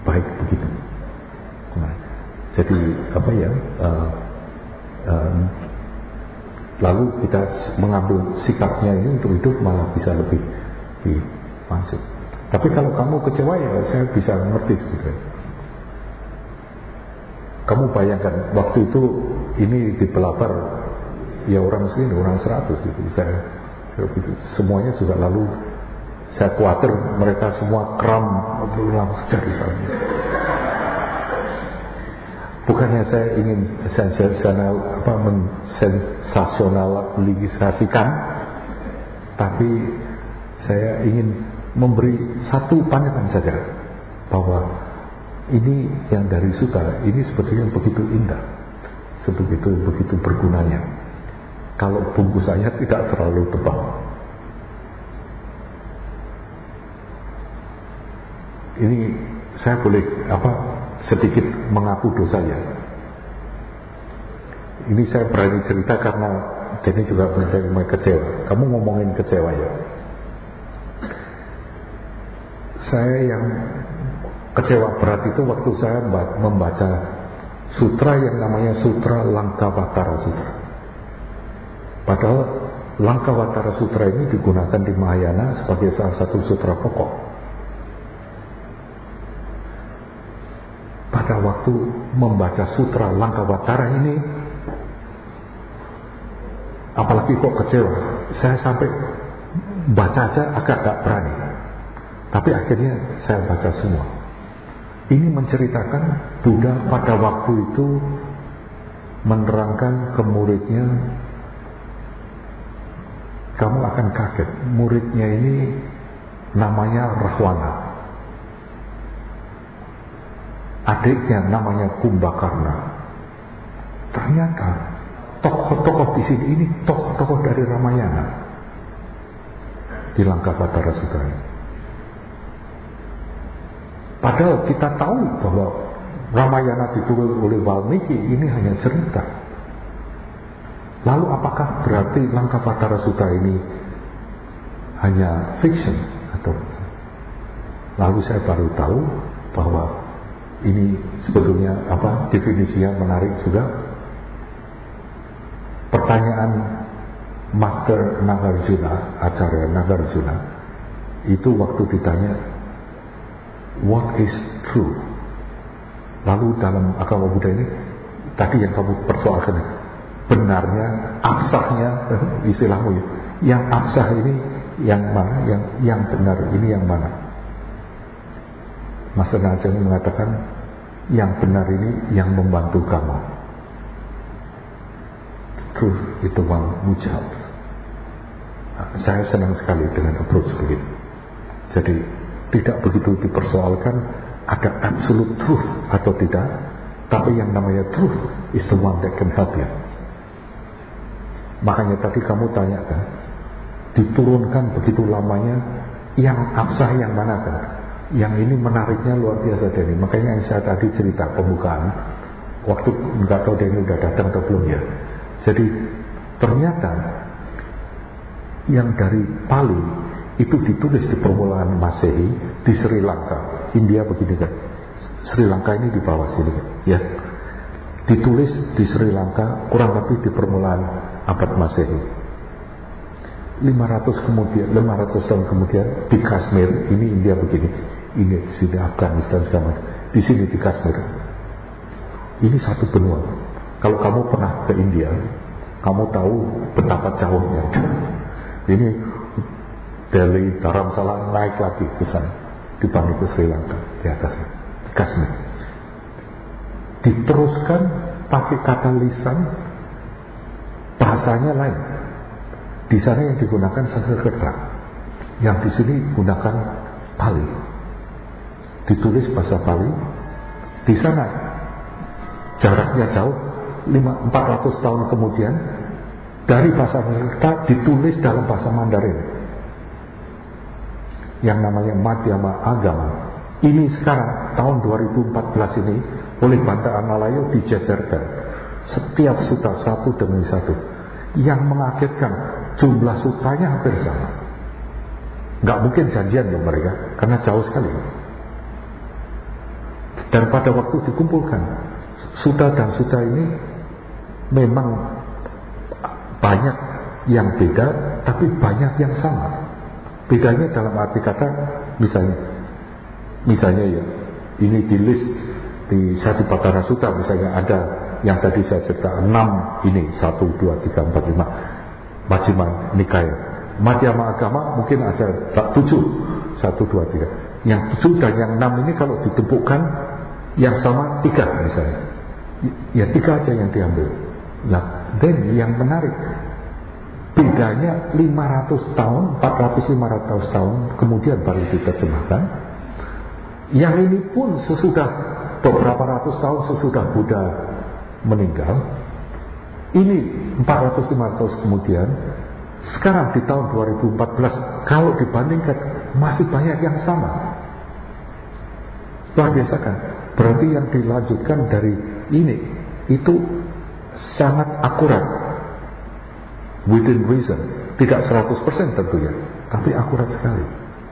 baik begitu. Nah, jadi apa ya? Uh, uh, lalu kita mengambil sikapnya ini untuk hidup malah bisa lebih lebih masuk. Tapi kalau kamu kecewa ya saya bisa mengerti sebetulnya. Kamu bayangkan waktu itu ini di pelapar ya orang sini orang seratus gitu. Saya, saya gitu. Semuanya juga lalu saya khawatir mereka semua kram atau langsung cari sana. Bukannya saya ingin sensasional apa mensensasionalisasikan, tapi saya ingin memberi satu pandangan saja bahwa ini yang dari sutra ini sebetulnya begitu indah, sebegitu begitu bergunanya. Kalau bungkusannya tidak terlalu tebal. Ini saya boleh apa sedikit mengaku dosa ya. Ini saya berani cerita karena Denny juga mulai kecewa. Kamu ngomongin kecewa ya. Saya yang kecewa berat itu waktu saya membaca sutra yang namanya Sutra Lankavatara Sutra. Padahal Lankavatara Sutra ini digunakan di Mahayana sebagai salah satu sutra pokok. Pada waktu membaca Sutra Lankavatara ini, apalagi kok kecewa, saya sampai baca aja agak gak berani. Tapi akhirnya saya baca semua. Ini menceritakan Buddha pada waktu itu menerangkan ke muridnya, kamu akan kaget, muridnya ini namanya Rahwana, adiknya namanya Kumbakarna. Ternyata tokoh-tokoh di sini ini tokoh-tokoh dari Ramayana di Lankavatara Sutra ini. Padahal kita tahu bahwa Ramayana ditulis oleh Valmiki ini hanya cerita. Lalu apakah berarti Lankavatara Sutra ini hanya fiction atau? Lalu saya baru tahu bahwa ini sebetulnya apa definisinya menarik juga. Pertanyaan Master Nagarjuna, Acarya Nagarjuna, itu waktu ditanya what is true? Lalu dalam agama Buddha ini tadi yang kamu persoalkan, benarnya, absahnya, istilahmu ya, yang absah ini yang mana, yang yang benar ini yang mana? Master Nagarjuna mengatakan yang benar ini yang membantu kamu. Truth itu one mujab. Nah, saya senang sekali dengan approach begitu. Jadi tidak begitu dipersoalkan ada absolute truth atau tidak, tapi yang namanya truth is the one that can help you. Makanya tadi kamu tanyakan, diturunkan begitu lamanya, yang absah yang mana kan? Yang ini menariknya luar biasa Denny. Makanya yang saya tadi cerita pembukaan, waktu nggak tahu Denny udah datang atau belum ya. Jadi ternyata yang dari Pali itu ditulis di permulaan Masehi di Sri Lanka, India begini kan. Sri Lanka ini di bawah sini kan, ya. Ditulis di Sri Lanka kurang lebih di permulaan abad Masehi. lima ratus kemudian, lima ratus tahun kemudian di Kashmir, ini India begini, ini di sini Afghanistan sama, di sini di Kashmir. Ini satu benua. Kalau kamu pernah ke India, kamu tahu betapa jauhnya. Ini Delhi, Dharamsala naik lagi ke sana, dibanding ke Sri Lanka di atasnya, di Kashmir. Diteruskan pakai kata lisan, bahasanya lain. Di sana yang digunakan Sanskerta, yang di sini gunakan Pali. Ditulis bahasa Pali. Di sana jaraknya jauh, empat ratus tahun kemudian dari bahasa Sanskerta ditulis dalam bahasa Mandarin yang namanya Madhyama Agama. Ini sekarang tahun dua ribu empat belas ini oleh Bhante Analayo dijajarkan setiap sutra satu demi satu. Yang mengagetkan jumlah sutranya hampir sama. Gak mungkin janjian loh mereka, karena jauh sekali. Dan pada waktu dikumpulkan, Sutta dan Sutta ini memang banyak yang beda, tapi banyak yang sama. Bedanya dalam arti kata, misalnya, misalnya ya, ini di list di Satipatthana Sutta misalnya ada yang tadi saya cerita enam ini satu dua tiga empat lima Majjhima Nikaya. Madhyama agama mungkin ada tujuh satu dua tiga. Yang tujuh dan yang enam ini kalau ditepukkan yang sama tiga misalnya. Ya tiga aja yang diambil. Nah, dan yang menarik bedanya lima ratus tahun, empat ratus lima ratus tahun kemudian baru diterjemahkan. Yang ini pun sesudah beberapa ratus tahun sesudah Buddha meninggal. Ini empat ratus lima ratus kemudian. Sekarang di tahun dua ribu empat belas kalau dibandingkan masih banyak yang sama. Luar biasa kan? Berarti yang dilanjutkan dari ini itu sangat akurat, within reason. Tidak seratus persen tentunya, tapi akurat sekali.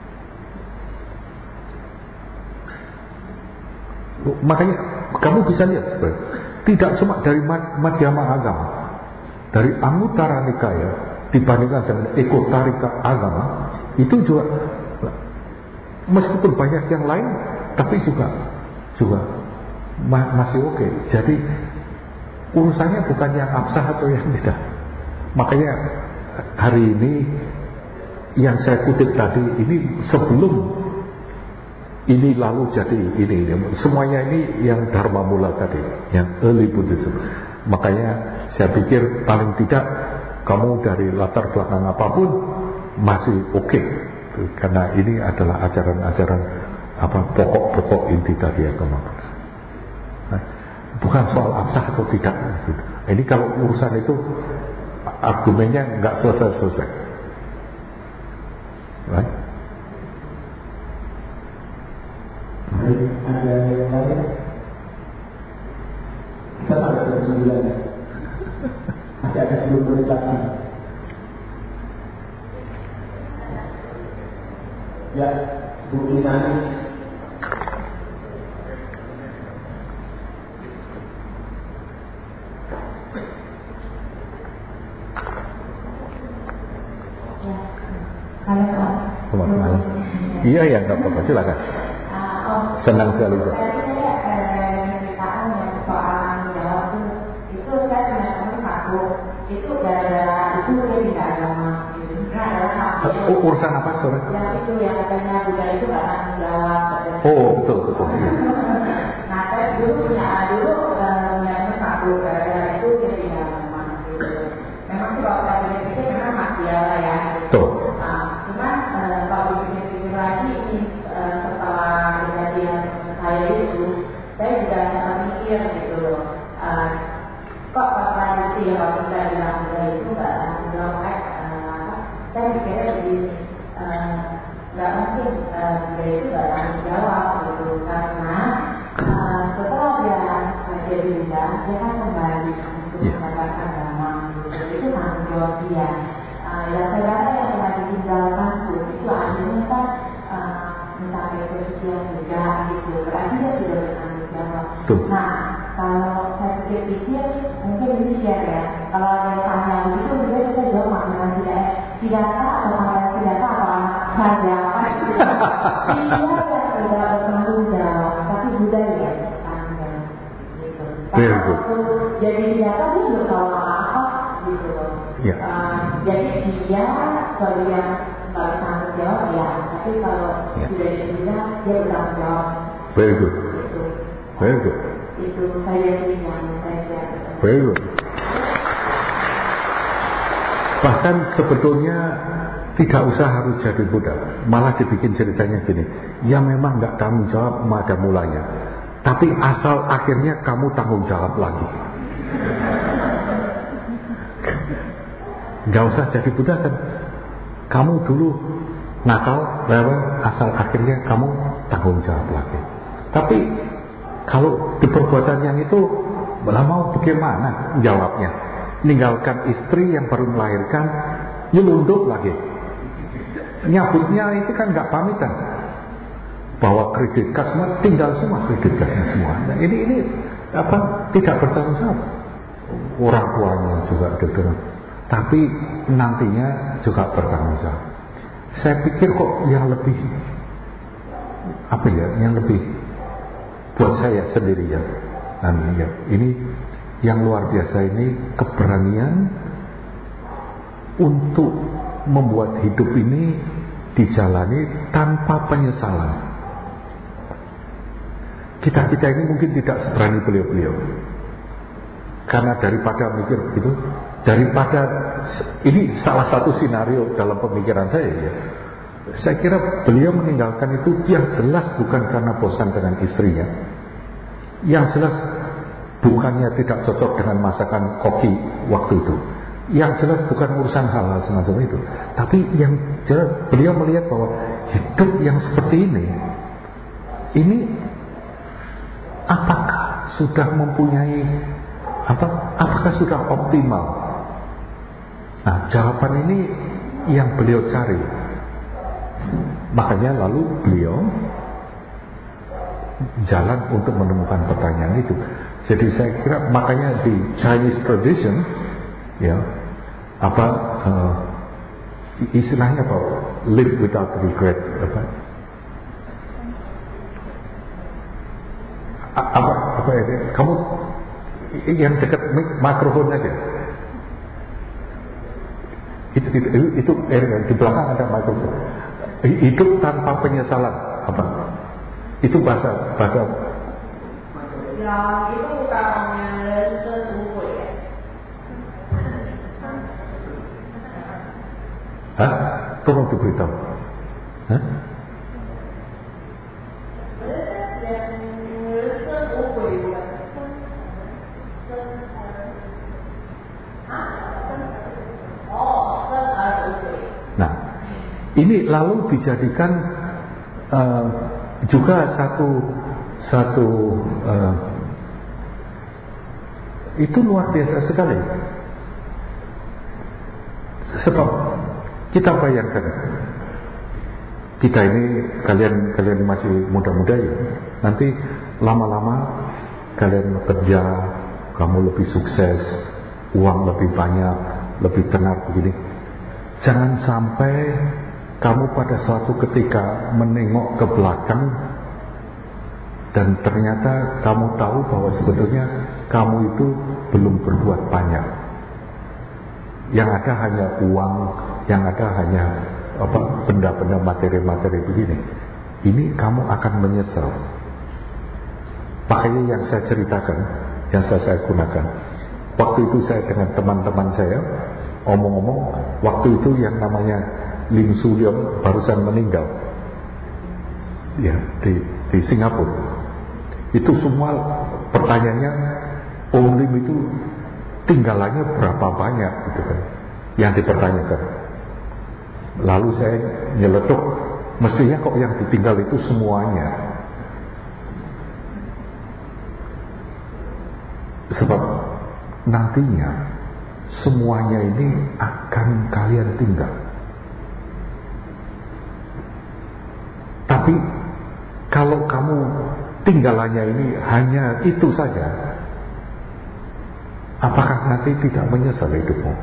Makanya kamu bisa lihat, tidak cuma dari Madhyama agama, dari Anguttara Nikaya dibandingkan dengan Ekotarika agama, itu juga meskipun banyak yang lain, tapi juga juga ma- masih oke. Okay. Jadi urusannya bukan yang absah atau yang tidak. Makanya hari ini yang saya kutip tadi ini sebelum ini lalu jadi ini, ini semuanya ini yang Dharma Mula tadi, yang early Buddhism. Makanya saya pikir paling tidak kamu dari latar belakang apapun masih oke, okay. Karena ini adalah ajaran-ajaran apa pokok-pokok inti dari agama. Nah, bukan soal absah atau tidak gitu. Ini kalau urusan itu argumennya nggak selesai-selesai, right? Ada yang lain? Kita ada jam sembilan. Masih ada sepuluh menit lagi. Ya, Bu Inani. Selamat malam. Iya ya, nggak apa-apa, silakan. Senang sekali. Saya ceritakan yang soal jawab itu saya punya teman satu itu gara-gara itu dia tidak agama itu sebenarnya adalah uh, urusan apa sore? Yang itu yang katanya Buddha itu nggak tanggung jawab. Oh betul betul. Nah saya dulu punya dulu punya teman satu gara-gara itu dia tidak agama gitu. Memang sih kalau saya pikir memang masih ada ya. Betul. Nah, cuman kalau dipikir-pikir lagi ini setelah kejadian saya itu, saya juga mikir gitu loh, uh, kok tradisi kalau kita bilang Buddha itu nggak tanggung jawab, uh, saya pikirnya begini, nggak uh, mungkin uh, Buddha itu nggak tanggung jawab gitu, karena uh, setelah dia jadi Buddha, dia kan kembali untuk mendapatkan dhamma, gitu. Itu tanggung jawab dia. Uh, dan saudara yang telah ditinggalkan itu akhirnya kan sampai posisi yang juga gitu, berarti dia sudah bertanggung jawab. Nah, kalau saya pikir-pikir mungkin ini share ya. Kalau ada yang tanya begitu, dia bisa jawab makna tidak tidak atau makna tidak apa saja apa gitu. Dia yang tidak bertanggung jawab, tapi budaya yang bertanggung jawab gitu. Karena waktu jadi dia dia belum tahu apa-apa gitu. Yeah. Uh, jadi dia kalau yang nggak bertanggung jawab ya, tapi kalau yeah. sudah dibilang dia bertanggung jawab. Very good. Itu. Very good. Itu saya sih yang saya lihat. Very good. Bahkan sebetulnya tidak usah harus jadi Buddha, malah dibikin ceritanya gini. Ya memang nggak tanggung jawab pada mulanya, tapi asal akhirnya kamu tanggung jawab lagi. Nggak usah jadi Buddha kan. Kamu dulu nakal, lewat, asal akhirnya kamu tanggung jawab lagi. Tapi kalau di perbuatan yang itu, malah mau bagaimana jawabnya? Ninggalkan istri yang baru melahirkan, nyelundup lagi. Nyabutnya itu kan nggak pamitan. bawa kredit kas, semua tinggal semua kredit kasnya semua. Nah, ini ini apa tidak bertanggung jawab. Orang tuanya juga dengan, tapi nantinya juga bertanggung jawab. Saya pikir kok yang lebih apa ya, yang lebih buat saya sendiri ya, amin ya. Ini yang luar biasa ini keberanian untuk membuat hidup ini dijalani tanpa penyesalan. Kita-kita ini mungkin tidak seberani beliau-beliau, karena daripada mikir begitu, daripada ini salah satu skenario dalam pemikiran saya ya. Saya kira beliau meninggalkan itu yang jelas bukan karena bosan dengan istrinya, yang jelas bukannya tidak cocok dengan masakan koki waktu itu, yang jelas bukan urusan hal-hal semacam itu, tapi yang jelas beliau melihat bahwa hidup yang seperti ini, ini apakah sudah mempunyai apa? Apakah sudah optimal? Nah, jawaban ini yang beliau cari. Makanya lalu beliau jalan untuk menemukan pertanyaan itu. Jadi saya kira makanya di Chinese tradition ya, apa uh, istilahnya apa, live without regret, apa apa apa ya, kamu yang dekat mikrofon aja, itu itu itu, itu eh, di belakang ada mikrofon. Hidup tanpa penyesalan apa? Itu bahasa bahasa. Ya itu bukannya sesuatu ya. Hah? Tolong diberitahu. Hah? Nah, ini lalu dijadikan uh, juga satu satu uh, itu luar biasa sekali. Sebab kita bayangkan, kita ini kalian kalian masih muda-muda ya, nanti lama-lama kalian bekerja, kamu lebih sukses, uang lebih banyak, lebih tenang begini. Jangan sampai kamu pada suatu ketika menengok ke belakang dan ternyata kamu tahu bahwa sebetulnya kamu itu belum berbuat banyak. Yang ada hanya uang, yang ada hanya apa benda-benda materi-materi begini. Ini kamu akan menyesal. Makanya yang saya ceritakan, yang saya, saya gunakan, waktu itu saya dengan teman-teman saya omong-omong, waktu itu yang namanya Lim Su Leong barusan meninggal ya di, di Singapura. Itu semua pertanyaannya, Om Lim itu tinggalannya berapa banyak gitu kan, yang dipertanyakan. Lalu saya nyeletuk, mestinya kok yang ditinggal itu semuanya. Sebab nantinya semuanya ini akan kalian tinggal. Tapi kalau kamu tinggalannya ini hanya itu saja, apakah nanti tidak menyesal hidupmu?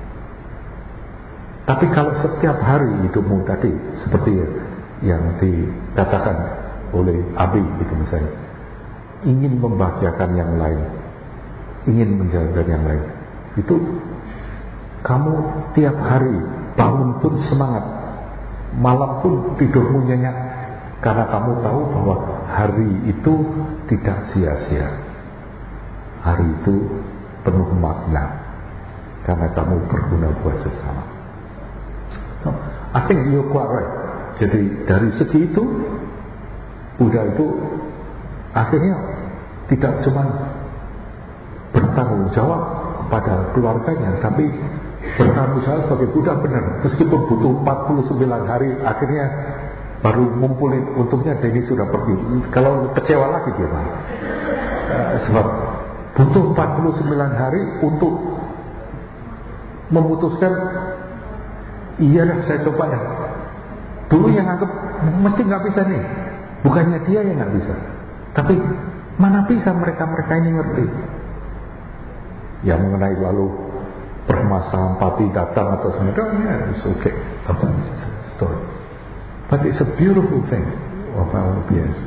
Tapi kalau setiap hari hidupmu tadi seperti yang dikatakan oleh Abi itu misalnya, ingin membahagiakan yang lain, ingin menjaga yang lain, itu kamu tiap hari bangun pun semangat, malam pun tidurmu nyenyak, karena kamu tahu bahwa hari itu tidak sia-sia. Hari itu penuh makna, karena kamu berguna buat sesama. No, I think you're quite right. Jadi dari segi itu, Buddha itu akhirnya tidak cuma bertanggung jawab kepada keluarganya, tapi bertanggung jawab sebagai Buddha benar. Meskipun butuh empat puluh sembilan hari, akhirnya baru ngumpulin, untungnya Denny sudah pergi. Kalau kecewa lagi gimana? Uh, sebab butuh empat puluh sembilan hari untuk memutuskan, iya dah saya coba ya. Dulu yang anggap mesti nggak bisa nih, Bukannya dia yang nggak bisa, tapi mana bisa mereka-mereka ini ngerti. Yang mengenai lalu permasalahan pati datang atau sebenarnya, it's okay, apa story. But it's a beautiful thing. Apa biasa.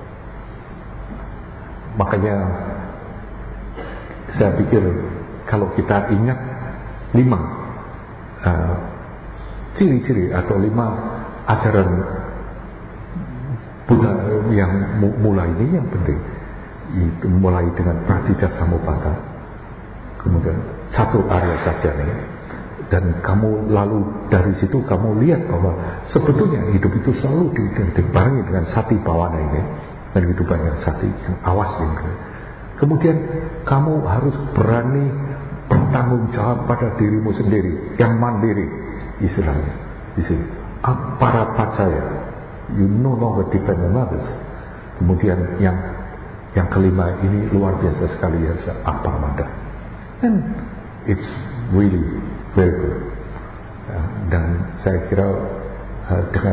Makanya saya pikir kalau kita ingat lima uh, ciri-ciri atau lima ajaran Buddha yang mulai ini yang penting, itu mulai dengan Pratitya Samuppada, kemudian satu Arya Sajjana, dan kamu lalu dari situ kamu lihat bahwa sebetulnya hidup itu selalu dibarengi dengan sati bawana ini, dan kehidupan yang sati, yang awas ini. Kemudian kamu harus berani bertanggung jawab pada dirimu sendiri, yang mandiri istilahnya di sini. Para pacaya, you no longer depend on others. Kemudian yang yang kelima ini luar biasa sekali, ya, apa manda. And it's really very good. Ya, dan saya kira uh, dengan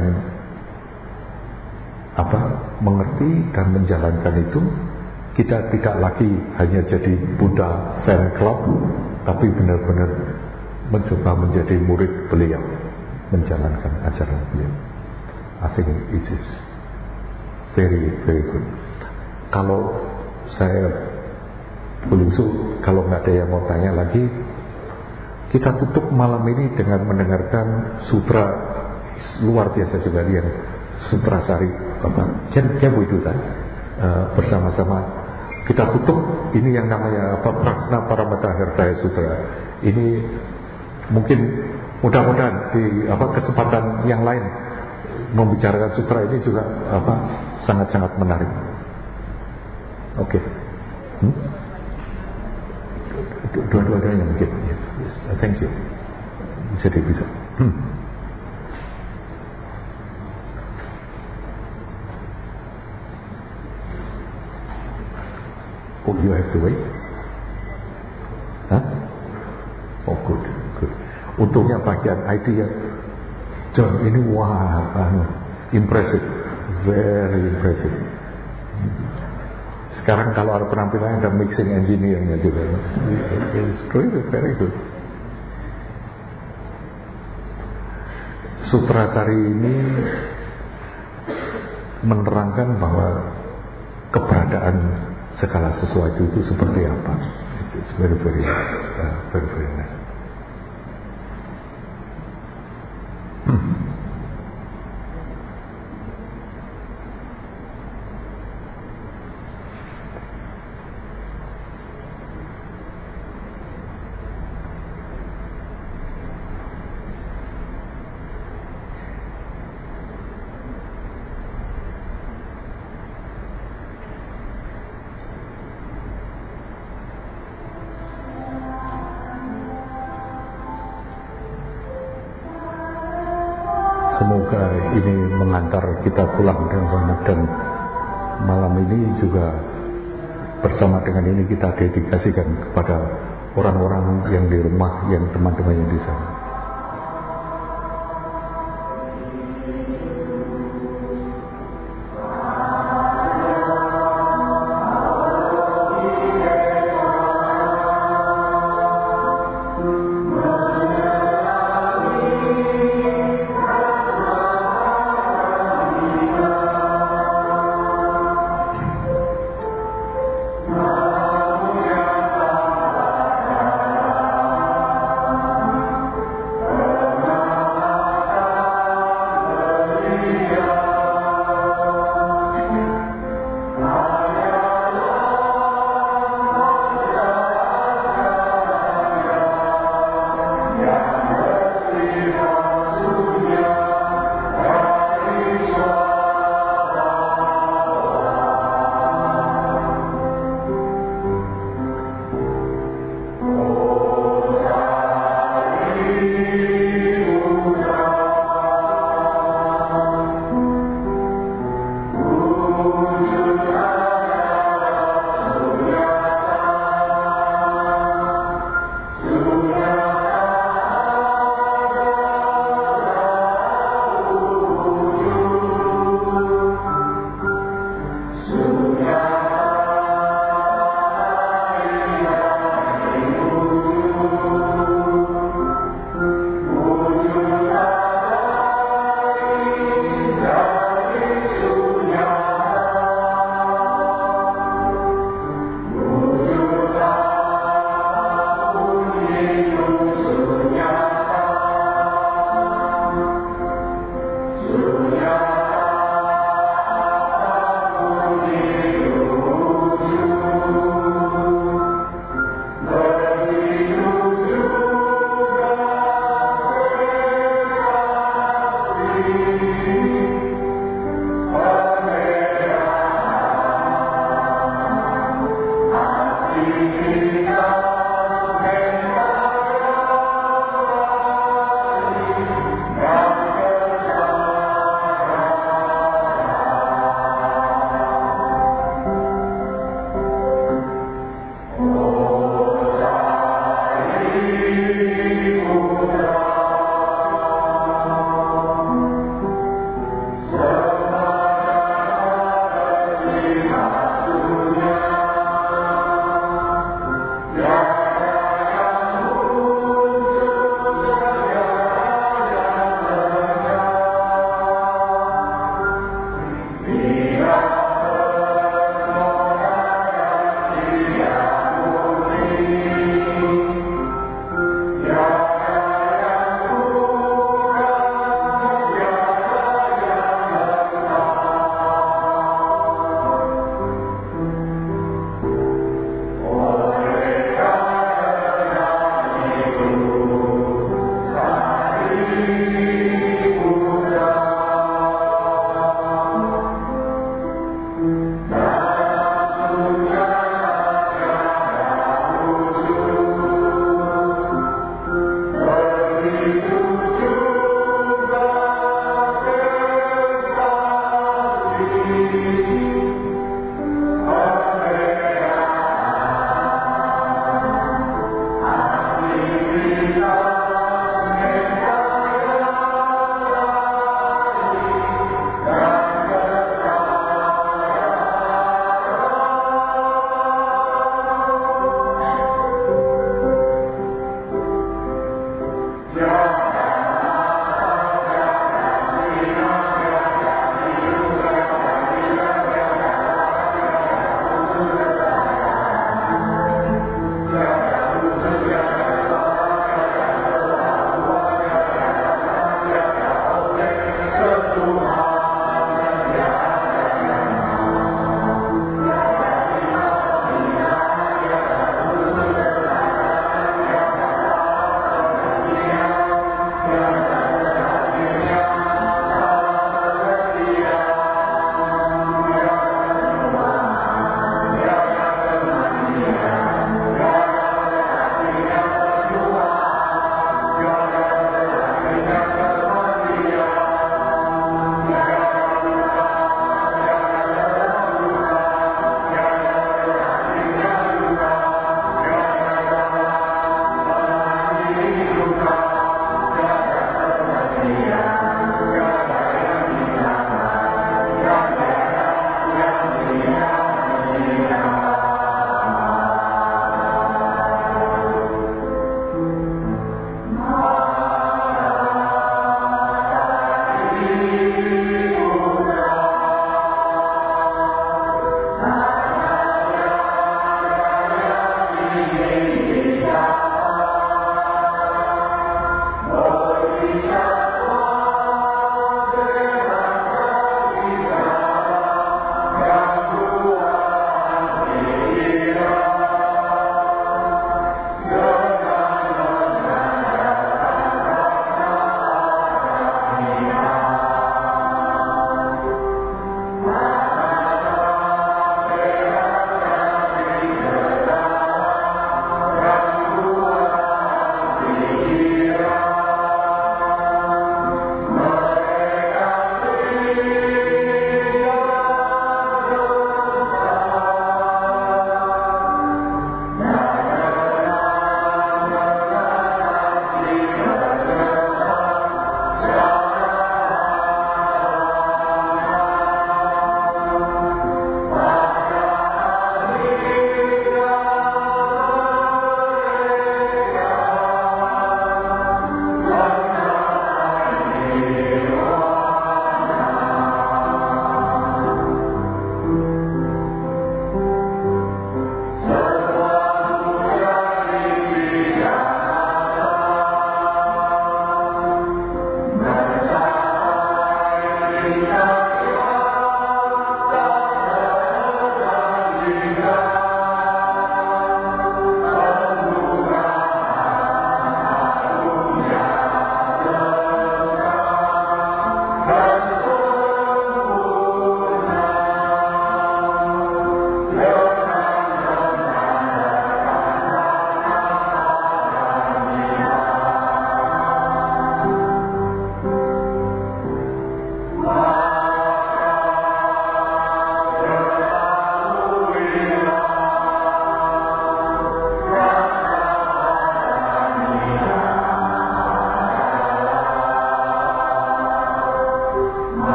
apa mengerti dan menjalankan itu, kita tidak lagi hanya jadi Buddha fan club, tapi benar-benar mencoba menjadi murid beliau, menjalankan ajaran beliau. I think it is very very good. Kalau saya belusu, kalau nggak ada yang mau tanya lagi, kita tutup malam ini dengan mendengarkan sutra luar biasa juga, yang Sutra Sari apa can, can we do that? Uh, bersama-sama kita tutup ini yang namanya apa Prasna Paramata Herdaya Sutra. Ini mungkin mudah-mudahan di apa kesempatan yang lain membicarakan sutra ini juga apa sangat-sangat menarik. Oke. Okay. Hmm? Dua-duanya mungkin. Yes. Thank you. Jadi bisa. Hmm. Oh, you have to wait? Hah? Oh, good, good. Untungnya bagian I T ya, John, ini wah, uh, impressive, very impressive. Sekarang kalau ada penampilan ada mixing engineer-nya juga. It's really very good. Sutra Sari ini menerangkan bahwa keberadaan segala sesuatu itu seperti apa. It's very very uh, very very nice. Hmm. Semoga ini mengantar kita pulang dengan selamat, dan malam ini juga bersama dengan ini kita dedikasikan kepada orang-orang yang di rumah, yang teman-teman yang di sana.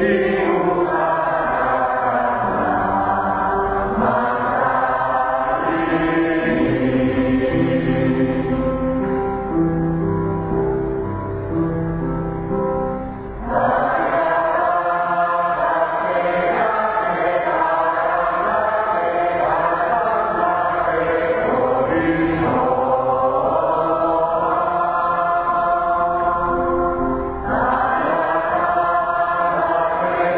Amen.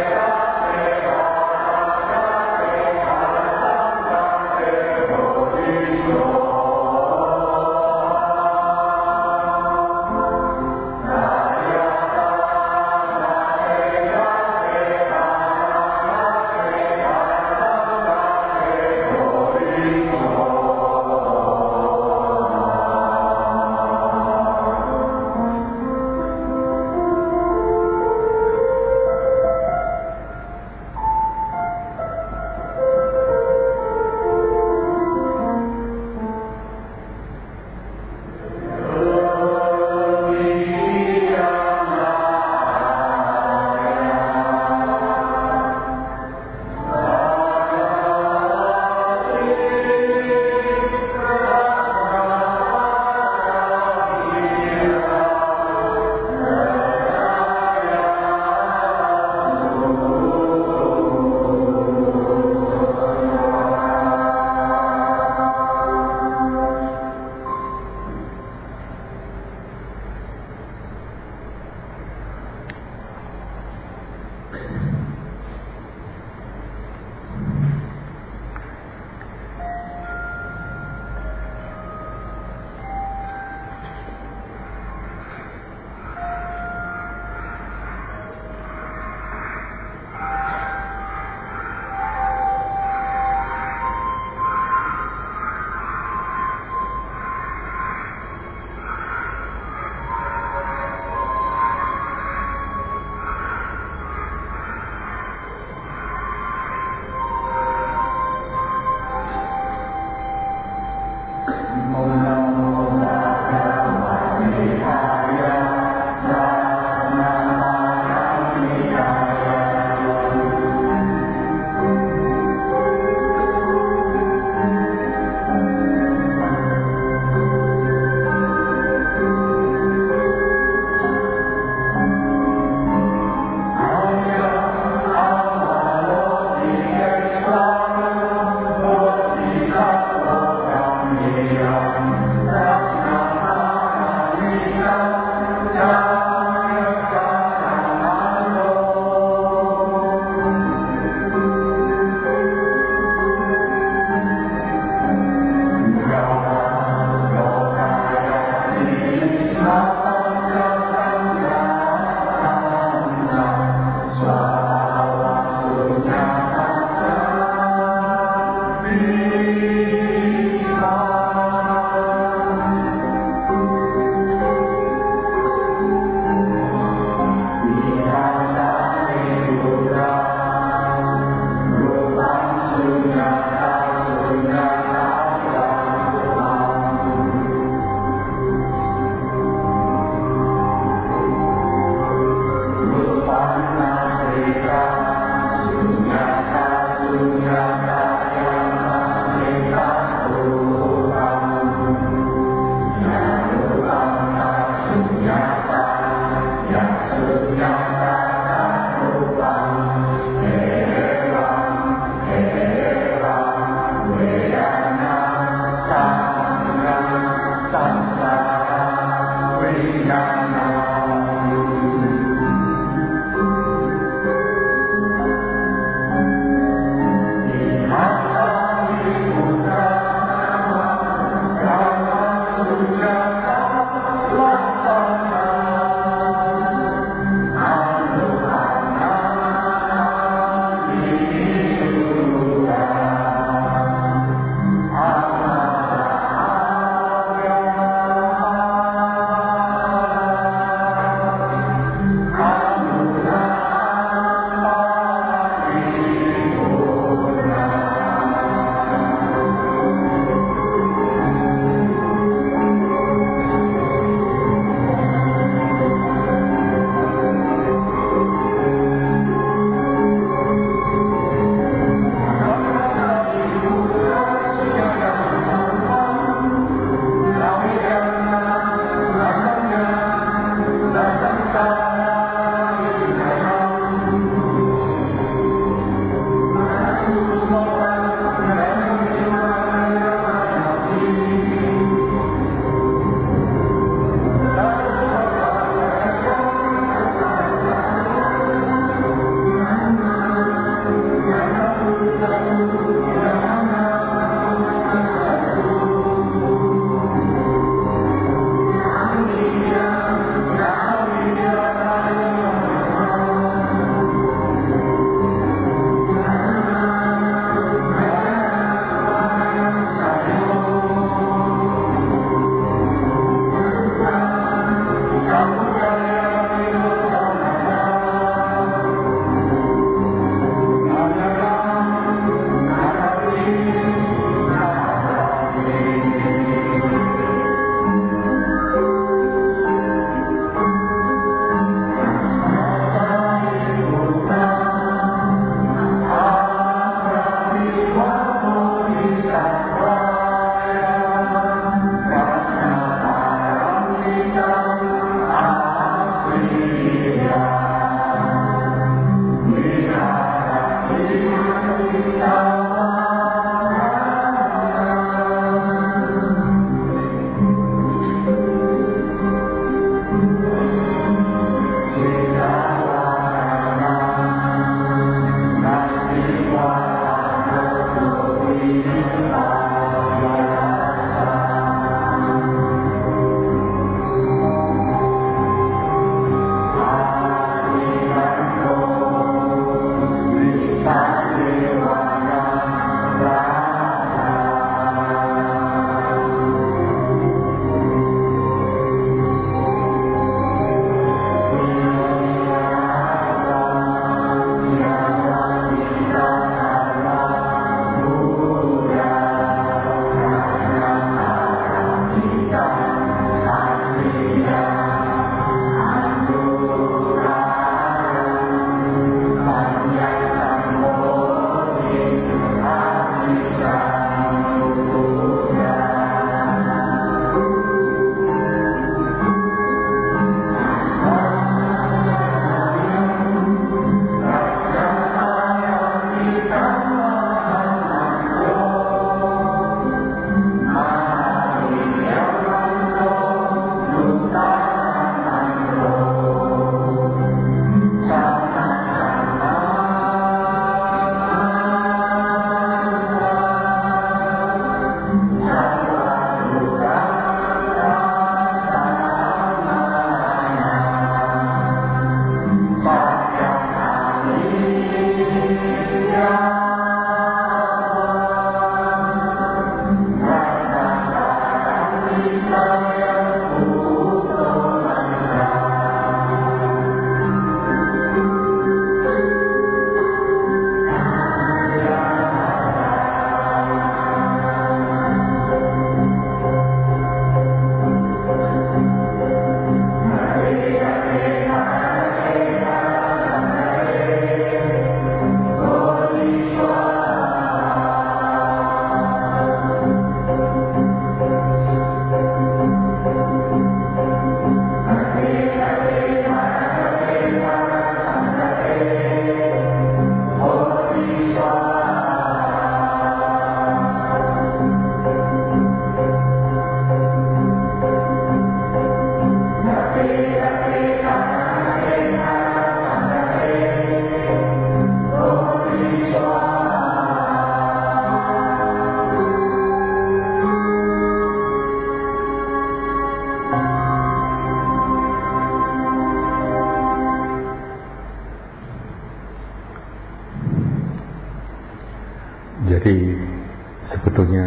Jadi sebetulnya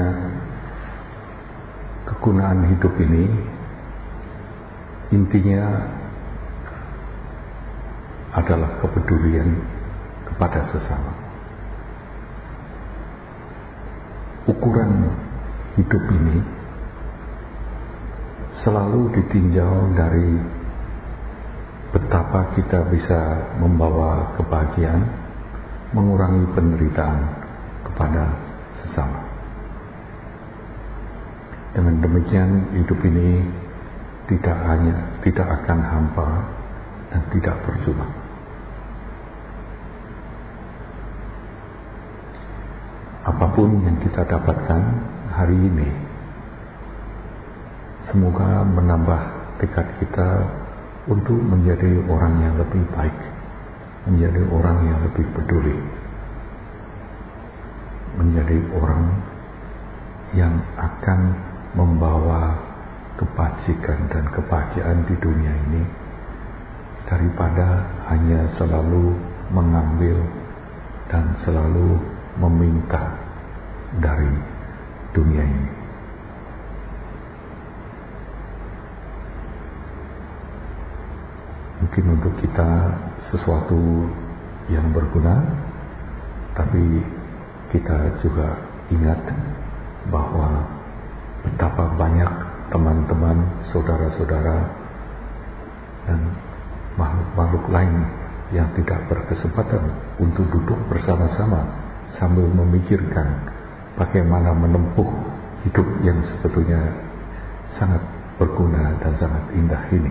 kegunaan hidup ini intinya adalah kepedulian kepada sesama. Ukuran hidup ini selalu ditinjau dari betapa kita bisa membawa kebahagiaan, mengurangi penderitaan kepada sesama. Dengan demikian hidup ini tidak hanya tidak akan hampa dan tidak percuma. Apapun yang kita dapatkan hari ini, semoga menambah tekad kita untuk menjadi orang yang lebih baik, menjadi orang yang lebih peduli, menjadi orang yang akan membawa kebajikan dan kebahagiaan di dunia ini, daripada hanya selalu mengambil dan selalu meminta dari dunia ini. Mungkin untuk kita sesuatu yang berguna, tapi kita juga ingat bahwa betapa banyak teman-teman, saudara-saudara dan makhluk-makhluk lain yang tidak berkesempatan untuk duduk bersama-sama sambil memikirkan bagaimana menempuh hidup yang sebetulnya sangat berguna dan sangat indah ini.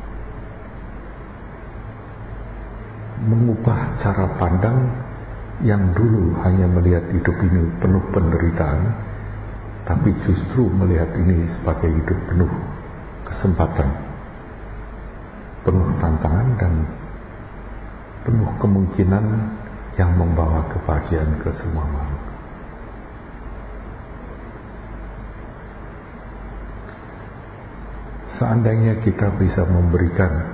Mengubah cara pandang yang dulu hanya melihat hidup ini penuh penderitaan, tapi justru melihat ini sebagai hidup penuh kesempatan, penuh tantangan dan penuh kemungkinan yang membawa kebahagiaan ke semua makhluk. Seandainya kita bisa memberikan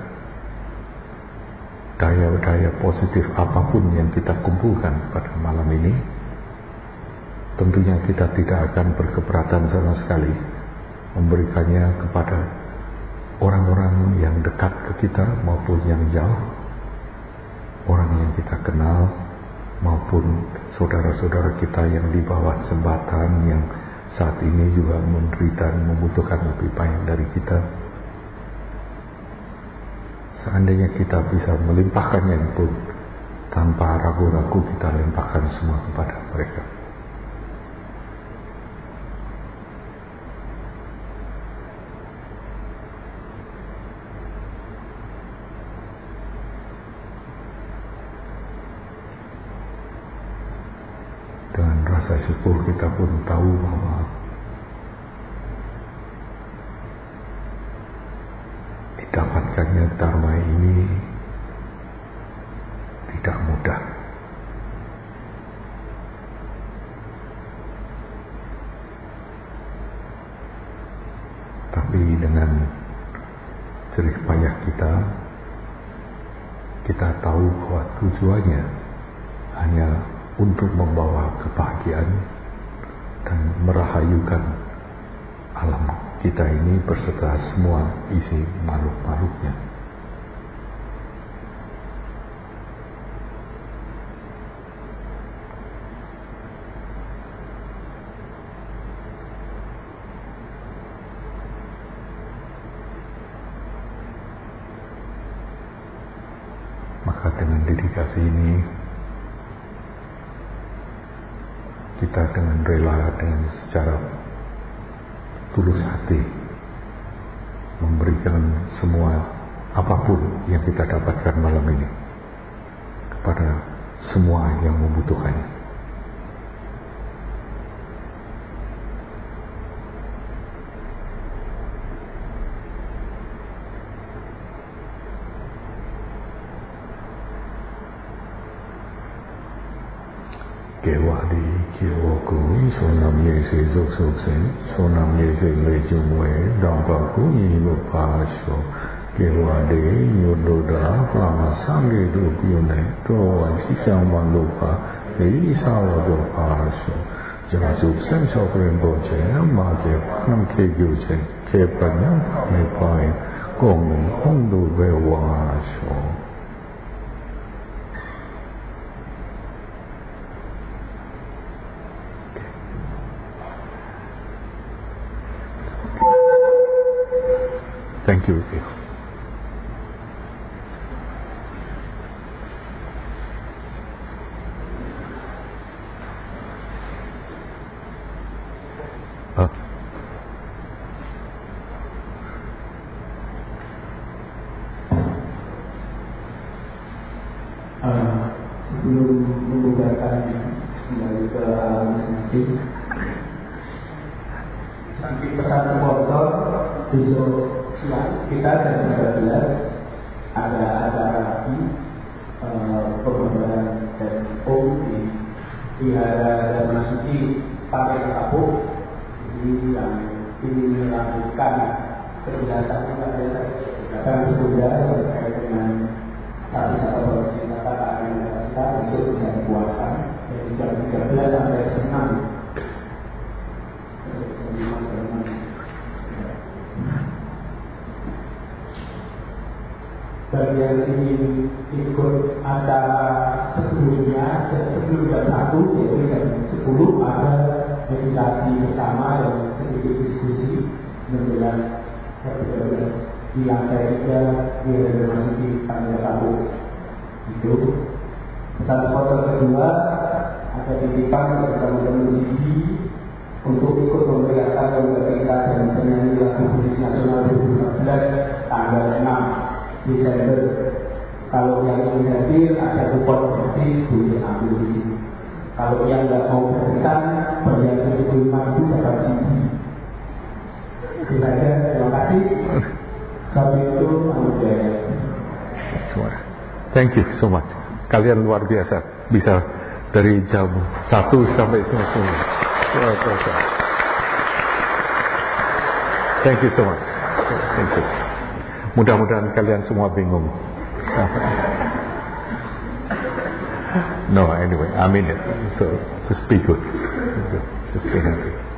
daya-daya positif apapun yang kita kumpulkan pada malam ini, tentunya kita tidak akan berkeberatan sama sekali memberikannya kepada orang-orang yang dekat ke kita maupun yang jauh, orang yang kita kenal maupun saudara-saudara kita yang di bawah jembatan yang saat ini juga menderita dan membutuhkan lebih banyak dari kita. Seandainya kita bisa melimpahkannya pun, tanpa ragu-ragu kita limpahkan semua kepada mereka. Dengan rasa syukur kita pun tahu bahwa didapatkannya dharma ini tidak mudah. Tapi dengan jerih payah kita, kita tahu bahwa tujuannya hanya untuk membawa kebahagiaan dan merahayukan alam kita ini berserta semua isi makhluk-makhluknya. Maka dengan dedikasi ini, kita dengan rela, dengan secara tulus hati memberikan semua apapun yang kita dapatkan malam ini kepada semua yang membutuhkannya. Kewa di kewa kui sonam ye se zok zok sen sonam ye se le jumwe dampa kui lo pasho kewa de yododa fama sange do kuyone to wan si chang ma lo pa Isa Yado Asho, Jazu Senso Rinpoche, Amake, Namke Gyuchen, Kepanyan, Nepai, Gong, Hondu Bewasho. Thank you. Huh? Uh, sebelum membubarkan kembali ke alam masing-masing, sampai pesan sponsor besok siang kita jam tiga belas ada acara lagi pembahasan dan om di Wihara Dharma Suci Pantai Kapuk. Ini yang ingin melakukan kejelasan pada datang tertunda terkait dengan wisata berwisata keagamaan kita besok bulan puasa dari jam tiga belas sampai jam enam. Bagi yang ingin ikut acara sebelumnya, sebelum jam satu, yaitu jam sepuluh ada meditasi bersama dan sedikit diskusi menjelang di lantai tiga di Dharma Suci Pantai Kapuk. Itu pesan sponsor kedua ada titipan kepada teman-teman musisi untuk ikut memeriahkan lomba kita dan penyanyi lagu Buddhis Nasional dua ribu lima belas tanggal enam Desember. Kalau yang ingin hadir ada kupon gratis boleh ambil di sini. Kalau yang nggak mau berpesan bayar tujuh puluh lima ribu dapat C D. Itu saja. Terima kasih. Sampai itu Amudaya. Thank you so much. Kalian luar biasa bisa dari jam satu sampai sembilan. Luar biasa. Thank you so much. Thank you. Mudah-mudahan kalian semua bingung. No, anyway, I mean it. So, just be good. Just be happy.